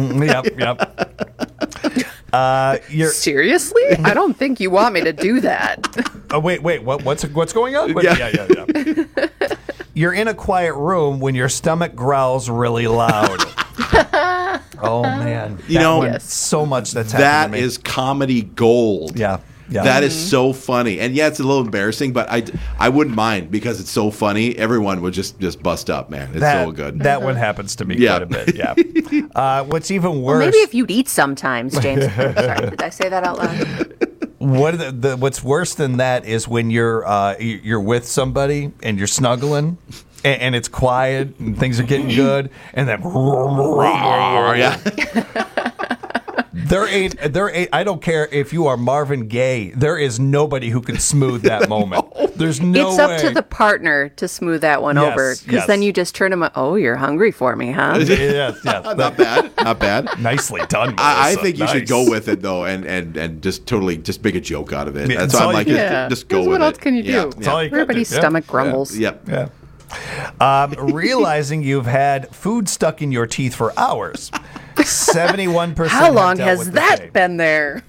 Yep. Seriously? I don't think you want me to do that. Oh, wait. What's going on? Yeah. You're in a quiet room when your stomach growls really loud. Oh man, so much that's happened That to me. is comedy gold. Yeah. That is so funny. And yeah, it's a little embarrassing, but I wouldn't mind because it's so funny. Everyone would just bust up, man. It's so good. That one happens to me quite a bit, yeah. What's even worse... Well, maybe if you'd eat sometimes, James. Sorry, did I say that out loud? What's worse than that is when you're with somebody and you're snuggling and it's quiet and things are getting good and then... There ain't. I don't care if you are Marvin Gaye. There is nobody who can smooth that moment. There's no It's way. up to the partner to smooth that one over. Because then you just turn them, oh, you're hungry for me, huh? Yes. Not bad. Nicely done, I Melissa. think you should Nice. go with it though, and just totally just make a joke out of it. Yeah, That's that's all I'm all like. you Just go with it. What else can you do? Yeah. That's all you can Everybody's do. Yeah. stomach grumbles. Yep. Yeah. Realizing you've had food stuck in your teeth for hours. 71%. How long have dealt has with the that same. been there?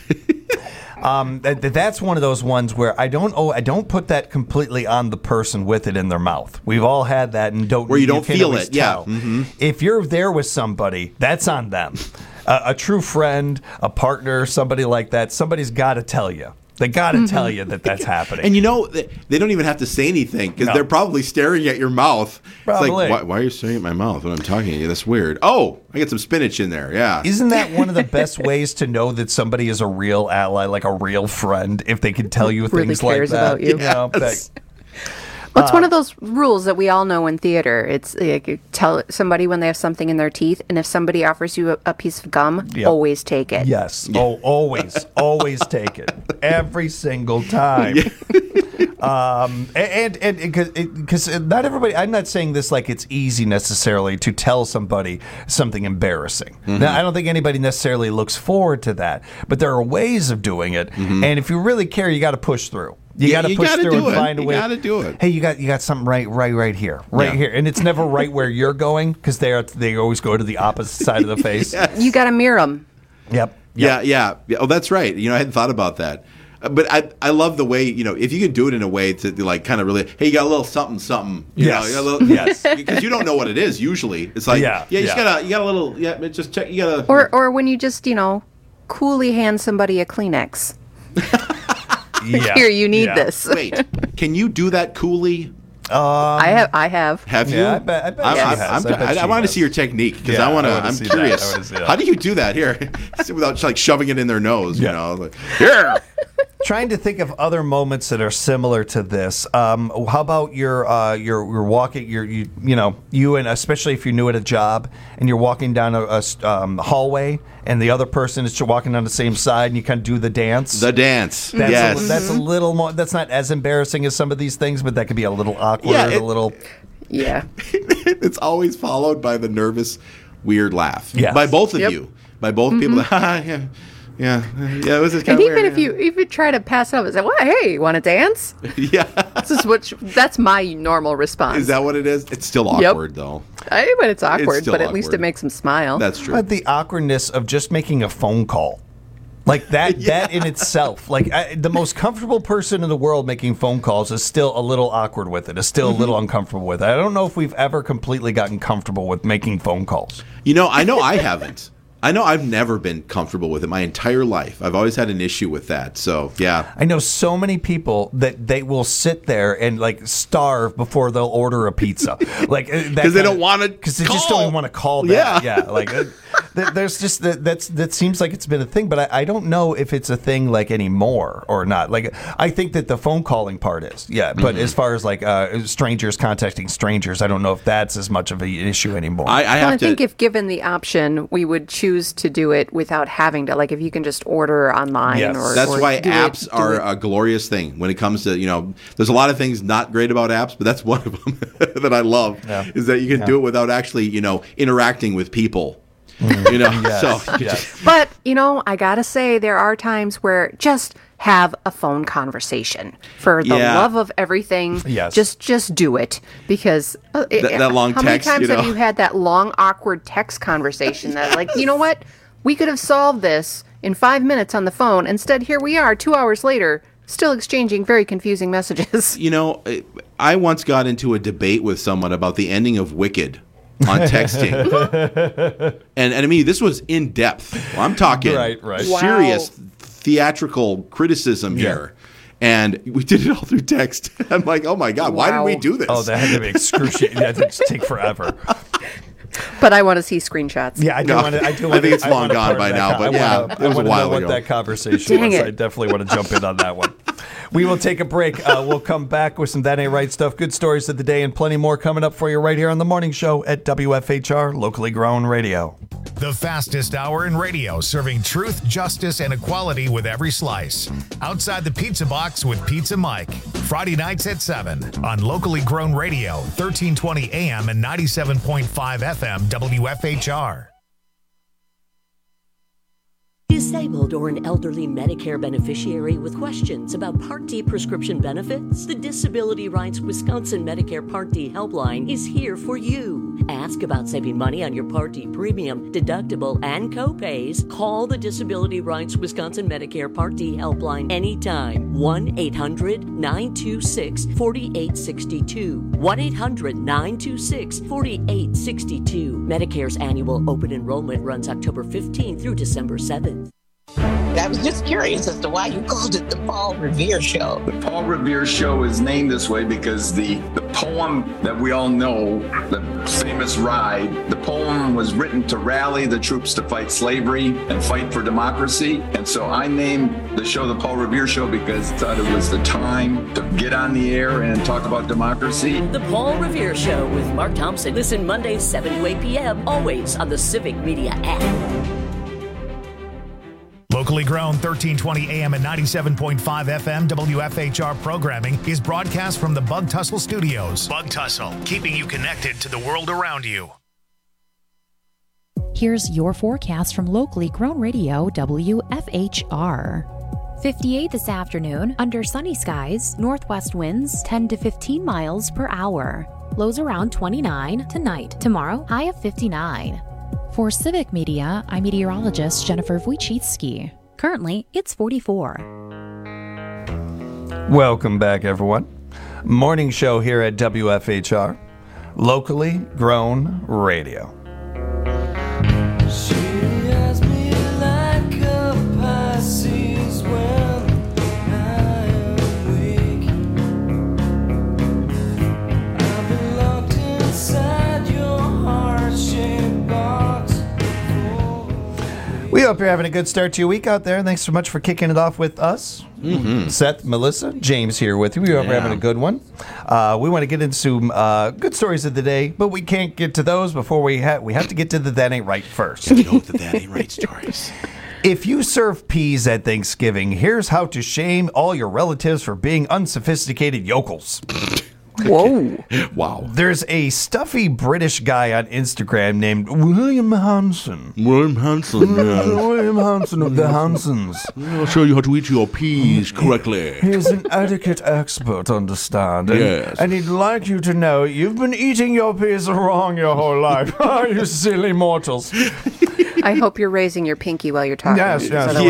That's one of those ones where I don't put that completely on the person with it in their mouth. We've all had that and don't Where you don't can feel always it, yeah. tell. Mhm. If you're there with somebody, that's on them. A true friend, a partner, somebody like that, somebody's got to tell you. They got to tell you that that's happening. And they don't even have to say anything because No. they're probably staring at your mouth. Probably. It's like, why are you staring at my mouth when I'm talking to you? That's weird. Oh, I get some spinach in there. Yeah. Isn't that one of the best ways to know that somebody is a real ally, like a real friend, if they can tell you Really things like cares that? about you. know, that- Well, it's one of those rules that we all know in theater. It's like you tell somebody when they have something in their teeth, and if somebody offers you a piece of gum, Yep. always take it. Yes. Oh, always take it every single time. And because not everybody. I'm not saying this like it's easy necessarily to tell somebody something embarrassing. Now, I don't think anybody necessarily looks forward to that, but there are ways of doing it. And if you really care, you got to push through. You got to push gotta through do and it. find a You way. gotta do it. Hey, you got something right here, here, and it's never right where you're going because they always go to the opposite side of the face. You got to mirror them. Yep. Yeah. Oh, that's right. I hadn't thought about that. But I love the way, if you can do it in a way to like kind of really, hey, you got a little something. Yes. You got a little, Yes. Because you don't know what it is usually. It's like, you got a little, just check, you got a. Or when you just, coolly hand somebody a Kleenex. Yeah. Here, you need Yeah. this. Wait, can you do that coolly? I have. Have you? Yeah, I bet she has. I bet she I want to has. see your technique because Yeah, I'm see that. I curious. wanna see that. How do you do that here without like shoving it in their nose? Yeah. You know, like, here. Trying to think of other moments that are similar to this. How about you're walking, you and especially if you're new at a job and you're walking down a hallway and the other person is walking on the same side and you kind of do the dance. The dance. That's Yes. that's a little more. That's not as embarrassing as some of these things, but that could be a little awkward. Yeah, a little. Yeah. It's always followed by the nervous, weird laugh. Yes. By both of Yep. you. By both people. Yeah. It was just And kind of even weird. if you try to pass it up and say, "Well, hey, you want to dance?" Yeah. That's my normal response. Is that what it is? It's still Yep. awkward, though. But it's awkward. still But at least awkward. it makes them smile. That's true. But the awkwardness of just making a phone call. Like that, that in itself, the most comfortable person in the world making phone calls is still a little awkward with it, is still a little uncomfortable with it. I don't know if we've ever completely gotten comfortable with making phone calls. I know I haven't. I know I've never been comfortable with it my entire life. I've always had an issue with that. So, yeah. I know so many people that they will sit there and starve before they'll order a pizza, Because they don't want to. because they just don't even want to call that. Yeah. There's just that seems like it's been a thing, but I don't know if it's a thing anymore or not. I think that the phone calling part is, but as far as strangers contacting strangers, I don't know if that's as much of an issue anymore. I think if given the option, we would choose to do it without having to. Like if you can just order online. Yes. That's or why do apps it- are a glorious thing when it comes to, there's a lot of things not great about apps, but that's one of them that I love is that you can do it without actually, interacting with people. But I gotta say there are times where just have a phone conversation for the Yeah. love of everything. Yes. Just do it because That long how text, many times you have know? you had that long awkward text conversation that you know what, we could have solved this in 5 minutes on the phone. Instead, here we are 2 hours later Still exchanging very confusing messages. You know, I once got into a debate with someone about the ending of Wicked on texting. and I mean, this was in depth. Well, I'm talking serious theatrical criticism here. And we did it all through text. I'm like, oh my God, why did we do this? Oh, that had to be excruciating. That had to take forever. But I want to see screenshots. Yeah, I do want to. I think it's long gone by now, but yeah, it was a while ago. What that conversation was. I definitely want to jump in on that one. We will take a break. We'll come back with some That Ain't Right stuff, good stories of the day, and plenty more coming up for you right here on the morning show at WFHR, locally grown radio. The fastest hour in radio, serving truth, justice, and equality with every slice. Outside the Pizza Box with Pizza Mike. Friday nights at 7 on locally grown radio, 1320 AM and 97.5 FM WFHR. Disabled or an elderly Medicare beneficiary with questions about Part D prescription benefits? The Disability Rights Wisconsin Medicare Part D helpline is here for you. Ask about saving money on your Part D premium, deductible, and co-pays. Call the Disability Rights Wisconsin Medicare Part D helpline anytime. 1-800-926-4862. 1-800-926-4862. Medicare's annual open enrollment runs October 15th through December 7th. I was just curious as to why you called it the Paul Revere Show. The Paul Revere Show is named this way because the poem that we all know, the famous Ride, the poem was written to rally the troops to fight slavery and fight for democracy. And so I named the show the Paul Revere Show because I thought it was the time to get on the air and talk about democracy. The Paul Revere Show with Mark Thompson. Listen Mondays 7 to 8 p.m. always on the Civic Media app. Locally grown 1320 AM and 97.5 FM WFHR programming is broadcast from the Bug Tussle Studios. Bug Tussle, keeping you connected to the world around you. Here's your forecast from locally grown radio WFHR. 58 this afternoon, under sunny skies, northwest winds 10 to 15 miles per hour. Lows around 29 tonight. Tomorrow, high of 59. For Civic Media, I'm meteorologist Jennifer Wojcicki. Currently, it's 44. Welcome back, everyone. Morning show here at WFHR, locally grown radio. We hope you're having a good start to your week out there. Thanks so much for kicking it off with us. Mm-hmm. Seth, Melissa, James here with you. We hope you're having a good one. We want to get into some good stories of the day, but we can't get to those before we have to get to the That Ain't Right first. Go with the That Ain't Right stories. If you serve peas at Thanksgiving, here's how to shame all your relatives for being unsophisticated yokels. Whoa. Wow. There's a stuffy British guy on Instagram named William Hanson. William Hanson, yeah. William Hanson of the Hansons. I'll show you how to eat your peas correctly. He's an etiquette expert, understand? Yes. And he'd like you to know you've been eating your peas wrong your whole life. You silly mortals. I hope you're raising your pinky while you're talking. Yes.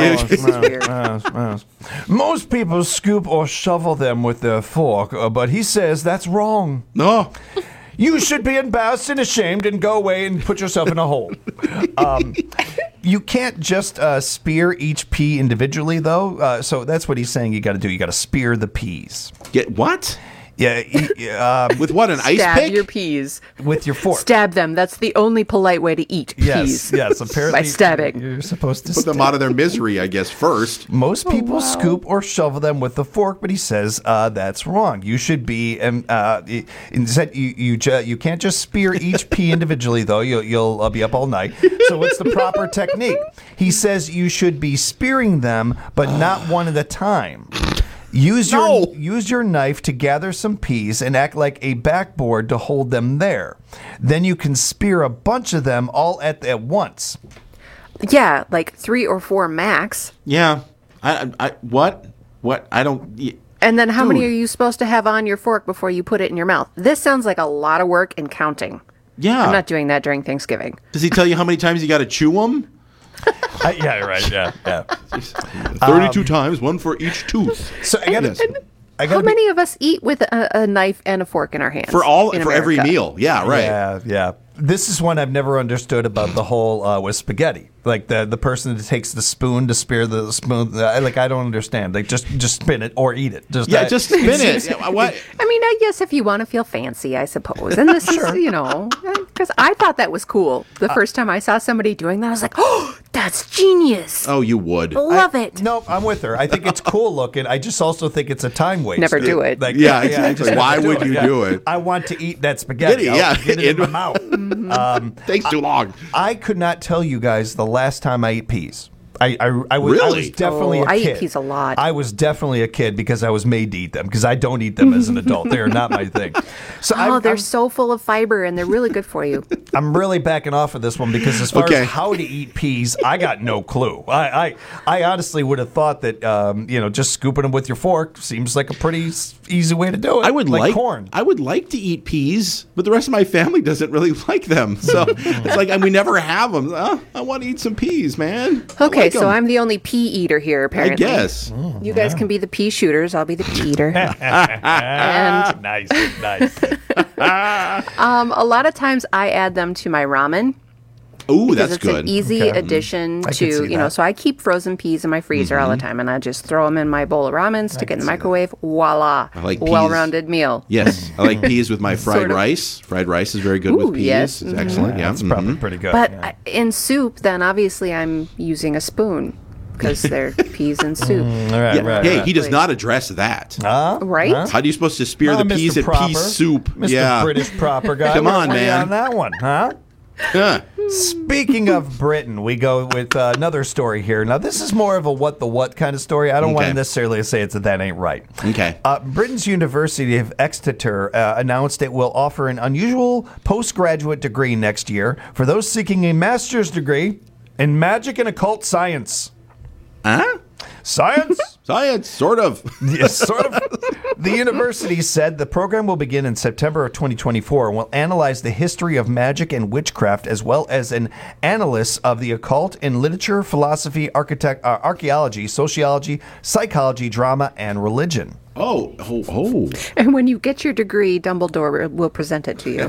Most people scoop or shovel them with their fork, but he says that's wrong. No. You should be embarrassed and ashamed and go away and put yourself in a hole. You can't just spear each pea individually, though. So that's what he's saying you got to do. You got to spear the peas. Get what? Yeah. With what, an ice pick? Stab your peas. With your fork. Stab them. That's the only polite way to eat peas. Yes, apparently. By stabbing. You're supposed to put them out of their misery, I guess, first. Most people scoop or shovel them with the fork, but he says that's wrong. You should be, instead, you can't just spear each pea individually, though. You'll be up all night. So what's the proper technique? He says you should be spearing them, but not one at a time. Use your knife to gather some peas and act like a backboard to hold them there. Then you can spear a bunch of them all at once. Yeah, like 3 or 4 max. Yeah. What? I don't... And then how many are you supposed to have on your fork before you put it in your mouth? This sounds like a lot of work and counting. Yeah. I'm not doing that during Thanksgiving. Does he tell you how many times you got to chew them? Yeah, right. Yeah. 32 times, one for each tooth. So I got How many of us eat with a knife and a fork in our hands? For every America? meal. Yeah, right. Yeah. This is one I've never understood about the whole with spaghetti. Like the person that takes the spoon to spear the spoon. I don't understand. Like just spin it or eat it. Just spin it. What? I mean, I guess if you want to feel fancy, I suppose. And this is, because I thought that was cool. The first time I saw somebody doing that, I was like, oh, that's genius. Oh, you would. Love it. No, I'm with her. I think it's cool looking. I just also think it's a time waste. Never do it. Yeah, exactly. Why would you do it? I want to eat that spaghetti. Get it in my mouth. Takes too long. I could not tell you guys the last time I ate peas. I was definitely a kid. I eat peas a lot. I was definitely a kid because I was made to eat them because I don't eat them as an adult. They are not my thing. So they're so full of fiber and they're really good for you. I'm really backing off of this one because as far as how to eat peas, I got no clue. I honestly would have thought that just scooping them with your fork seems like a pretty easy way to do it. I would like corn. I would like to eat peas, but the rest of my family doesn't really like them. So it's like we never have them. I want to eat some peas, man. Okay, so I'm the only pea eater here, apparently. I guess. You guys can be the pea shooters. I'll be the pea eater. And nice. A lot of times I add them to my ramen. Ooh, that's good. It's an easy addition to, so I keep frozen peas in my freezer all the time, and I just throw them in my bowl of ramen, stick it in the microwave, voila, I like peas. Well-rounded meal. Yes, I like peas with my fried rice. Fried rice is very good with peas. Yes. It's excellent. Yeah, it's probably pretty good. But in soup, then obviously I'm using a spoon because they're peas in soup. Right. He does not address that. Right? How are you supposed to spear the peas in pea soup? Mr. British proper guy. Come on, Where are we man. on that one, huh? Speaking of Britain, we go with another story here. Now, this is more of a what kind of story. I don't want to necessarily say that ain't right. Okay. Britain's University of Exeter announced it will offer an unusual postgraduate degree next year for those seeking a master's degree in magic and occult science. Huh? Science? Science, sort of. Yes, sort of. The university said the program will begin in September of 2024 and will analyze the history of magic and witchcraft as well as an analysis of the occult in literature, philosophy, archaeology, sociology, psychology, drama, and religion. Oh. And when you get your degree, Dumbledore will present it to you.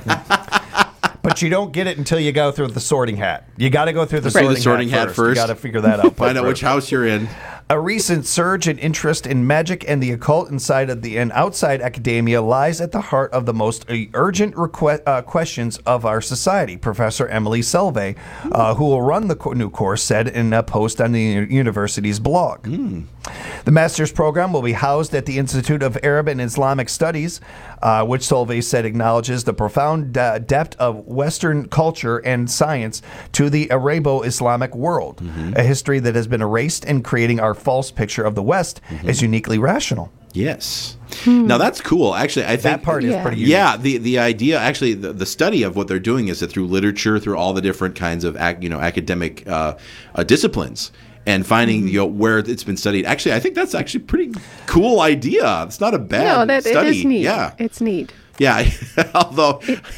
But you don't get it until you go through the sorting hat. You got to go through the sorting hat first. You got to figure that out. Find out which house you're in. A recent surge in interest in magic and the occult inside of and outside academia lies at the heart of the most urgent questions of our society, Professor Emily Selvey, who will run the new course, said in a post on the university's blog. The master's program will be housed at the Institute of Arab and Islamic Studies, which Selvey said acknowledges the profound depth of Western culture and science to the Arabo-Islamic world, a history that has been erased in creating our false picture of the West as uniquely rational. Yes. Now that's cool. Actually, I think that part is pretty unique. Yeah, the idea, actually, the study of what they're doing is that through literature, through all the different kinds of academic disciplines, and finding where it's been studied. Actually, I think that's actually a pretty cool idea. It's not a bad study. It is neat. Yeah, it's neat. Yeah, although.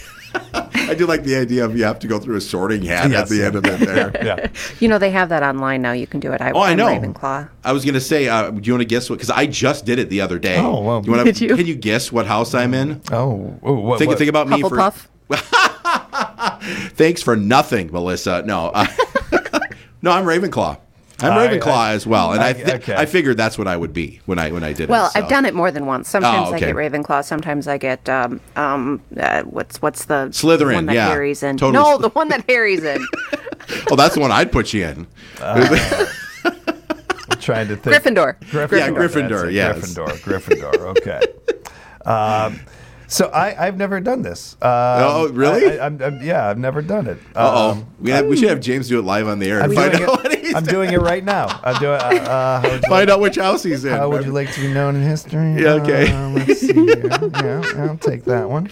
I do like the idea of you have to go through a sorting hat at the end of it there. Yeah. They have that online now. You can do it. I know. Ravenclaw. I was going to say, do you want to guess what? Because I just did it the other day. Oh, well. Can you guess what house I'm in? Oh, think about me for. Hufflepuff? Thanks for nothing, Melissa. No, no, I'm Ravenclaw. I'm Ravenclaw as well, and I figured that's what I would be when I did it. Well, I've done it more than once. Sometimes I get Ravenclaw. Sometimes I get what's the Slytherin? One that Harry's in. Totally. No, the one that Harry's in. Oh, that's the one I'd put you in. I'm trying to think. Gryffindor. Yeah, Gryffindor. Yes. Gryffindor. Okay. So I've never done this. Oh, really? I've never done it. We should have James do it live on the air and find out what he I'm doing it right now. I'm doing. Find out which house he's in. How would you like to be known in history? Yeah, okay. Let's see here. Yeah, I'll take that one.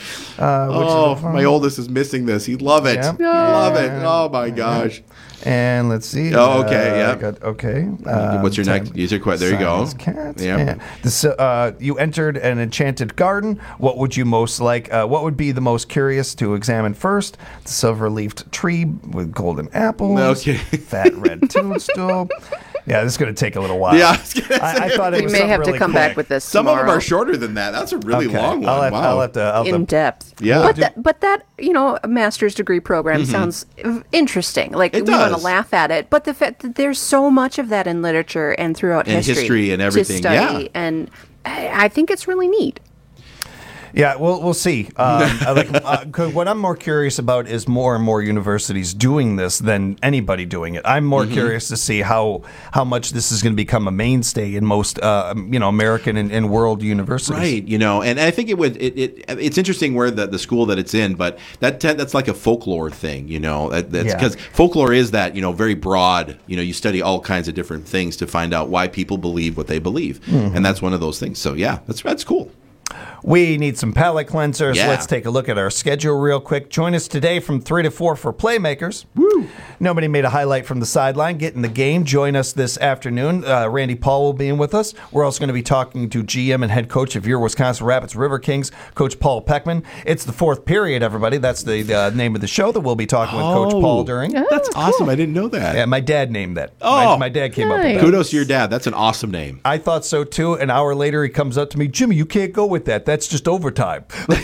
My oldest is missing this. He'd love it. Yeah. Love it. Oh my gosh. And let's see. Oh, okay. Yeah. Okay. What's your next user question? There you go. Cats. Yeah. You entered an enchanted garden. What would you most like? What would be the most curious to examine first? The silver-leafed tree with golden apples. Okay. Fat red toadstool. Yeah, this is going to take a little while. Yeah, I thought it We was may something have to really come quick. back with this Some of them tomorrow. are shorter than that. That's a really Okay. long one. I'll have Wow. to In depth. Yeah. But that master's degree program sounds interesting. Like It we want to does. laugh at it, but the fact that there's so much of that in literature and throughout And history and everything, to study, yeah. and I think it's really neat. Yeah, we'll see. What I'm more curious about is more and more universities doing this than anybody doing it. I'm more curious to see how much this is going to become a mainstay in most American and world universities. Right, and I think it's interesting where the school that it's in, but that's like a folklore thing, that's because folklore is that, very broad, you study all kinds of different things to find out why people believe what they believe. And that's one of those things. So yeah, that's cool. We need some palate cleansers. Yeah. Let's take a look at our schedule real quick. Join us today from 3 to 4 for Playmakers. Woo! Nobody made a highlight from the sideline. Get in the game. Join us this afternoon. Randy Paul will be in with us. We're also going to be talking to GM and head coach of your Wisconsin Rapids River Kings, Coach Paul Peckman. It's the fourth period, everybody. That's the name of the show that we'll be talking with Coach Paul during. That's awesome. I didn't know that. Yeah, my dad named that. Oh, my dad came up with that. Kudos to your dad. That's an awesome name. I thought so too. An hour later, he comes up to me, Jimmy, you can't go with that. That's just overtime.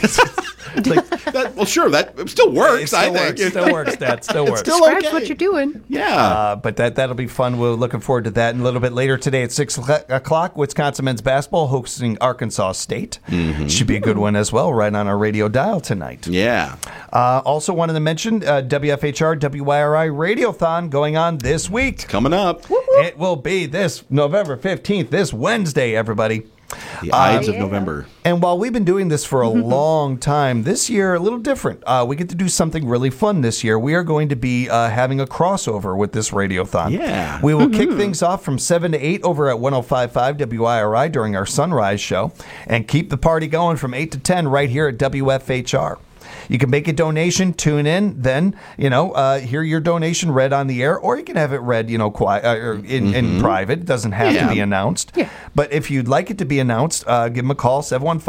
Well, sure, that still works. Still works, Dad. Still works. Still Describes okay. what you're doing. Yeah. But that'll be fun. We're looking forward to that. And a little bit later today at 6 o'clock, Wisconsin men's basketball hosting Arkansas State. Should be a good one as well, right on our radio dial tonight. Yeah. Also wanted to mention WFHR WYRI Radiothon going on this week. Coming up. It will be this November 15th, this Wednesday, everybody. The Ides of November. And while we've been doing this for a long time, this year a little different. We get to do something really fun this year. We are going to be having a crossover with this Radiothon. Yeah. We will kick things off from 7 to 8 over at 105.5 WIRI during our Sunrise show and keep the party going from 8 to 10 right here at WFHR. You can make a donation, tune in, then, hear your donation read on the air, or you can have it read, quiet, or in private. It doesn't have to be announced. Yeah. But if you'd like it to be announced, give them a call,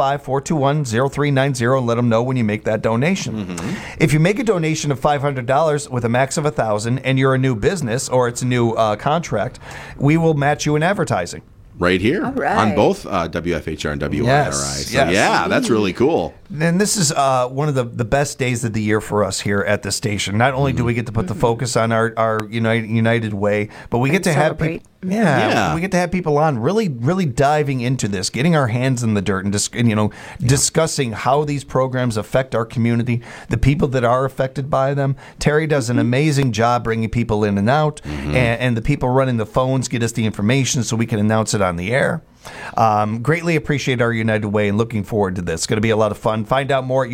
715-421-0390, and let them know when you make that donation. If you make a donation of $500 with a max of $1,000 and you're a new business or it's a new contract, we will match you in advertising. Right here All right. on both WFHR and WIRI. Yes, So, yes. yeah, that's really cool. And this is one of the best days of the year for us here at the station. Not only do we get to put the focus on our United Way, but we get to have people. Yeah. We get to have people on really diving into this, getting our hands in the dirt and discussing how these programs affect our community, the people that are affected by them. Terry does an amazing job bringing people in and out, and the people running the phones get us the information so we can announce it on the air. Greatly appreciate our United Way and looking forward to this. It's going to be a lot of fun. Find out more at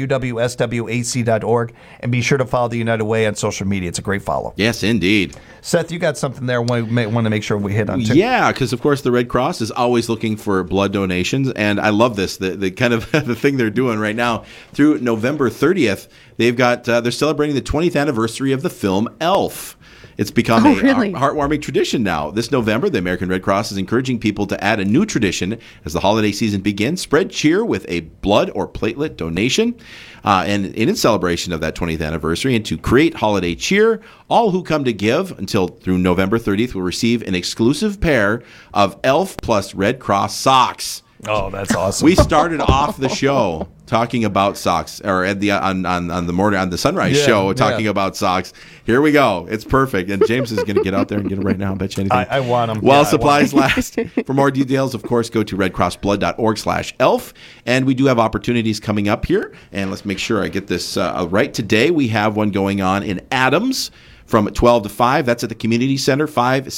uwswac.org and be sure to follow the United Way on social media. It's a great follow. Yes, indeed. Seth, you got something there we may want to make sure we hit on too. Yeah, because of course the Red Cross is always looking for blood donations, and I love this. The kind of the thing they're doing right now through November 30th. They've got they're celebrating the 20th anniversary of the film Elf. It's become a heartwarming tradition now. This November, the American Red Cross is encouraging people to add a new tradition as the holiday season begins. Spread cheer with a blood or platelet donation. And in celebration of that 20th anniversary and to create holiday cheer, all who come to give through November 30th will receive an exclusive pair of Elf plus Red Cross socks. Oh, that's awesome. We started off the show talking about socks, or at the on the Sunrise show talking about socks. Here we go. It's perfect. And James is going to get out there and get them right now. I bet you anything. I want them. While supplies last. For more details, of course, go to redcrossblood.org/elf. And we do have opportunities coming up here. And let's make sure I get this right. Today we have one going on in Adams from 12 to 5. That's at the Community Center,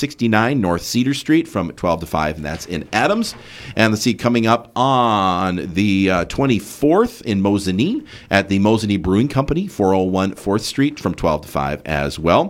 569 North Cedar Street from 12 to 5, and that's in Adams. And let's see, coming up on the 24th in Mosinee at the Mosinee Brewing Company, 401 4th Street from 12 to 5 as well.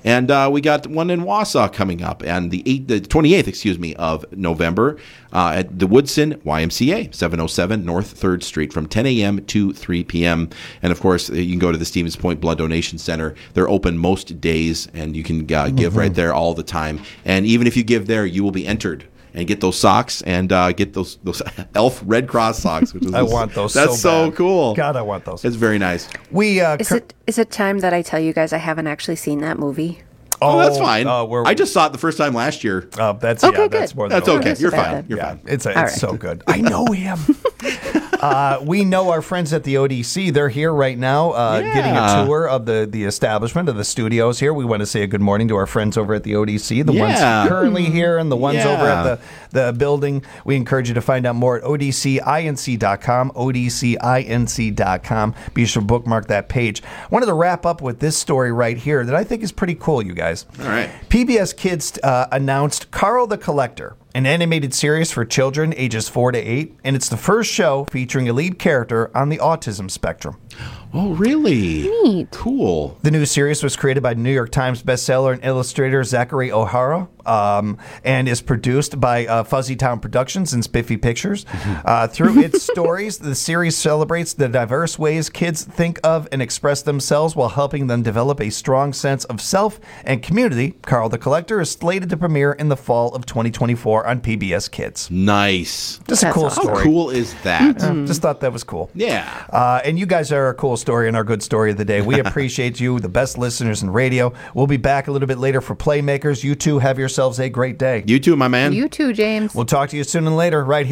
And we got one in Wausau coming up, and the 28th, of November at the Woodson YMCA, 707 North 3rd Street, from 10 a.m. to 3 p.m. And, of course, you can go to the Stevens Point Blood Donation Center. They're open most days, and you can give right there all the time. And even if you give there, you will be entered and get those socks and get those Elf Red Cross socks. Which is I want those. That's so cool. God, I want those. It's very nice. Is it time that I tell you guys I haven't actually seen that movie? Oh, that's fine. I just saw it the first time last year. That's okay. That's Good. more than That's okay. You're fine. You're fine. It's right. so good. I know him. We know our friends at the ODC. They're here right now getting a tour of the establishment, of the studios here. We want to say a good morning to our friends over at the ODC, the ones currently here and the ones over at the building. We encourage you to find out more at odcinc.com, odcinc.com. Be sure to bookmark that page. I wanted to wrap up with this story right here that I think is pretty cool, you guys. All right. PBS Kids announced Carl the Collector, an animated series for children ages 4 to 8, and it's the first show featuring a lead character on the autism spectrum. Oh, really? Neat. Cool. The new series was created by New York Times bestseller and illustrator Zachary O'Hara and is produced by Fuzzy Town Productions and Spiffy Pictures. Through its stories, the series celebrates the diverse ways kids think of and express themselves while helping them develop a strong sense of self and community. Carl the Collector is slated to premiere in the fall of 2024 on PBS Kids. Nice. Just a cool How story. cool is that? Just thought that was cool. Yeah. And you guys are a cool story and our good story of the day. We appreciate you, the best listeners in radio. We'll be back a little bit later for Playmakers. You two have yourselves a great day. You too, my man. You too, James. We'll talk to you soon and later right here.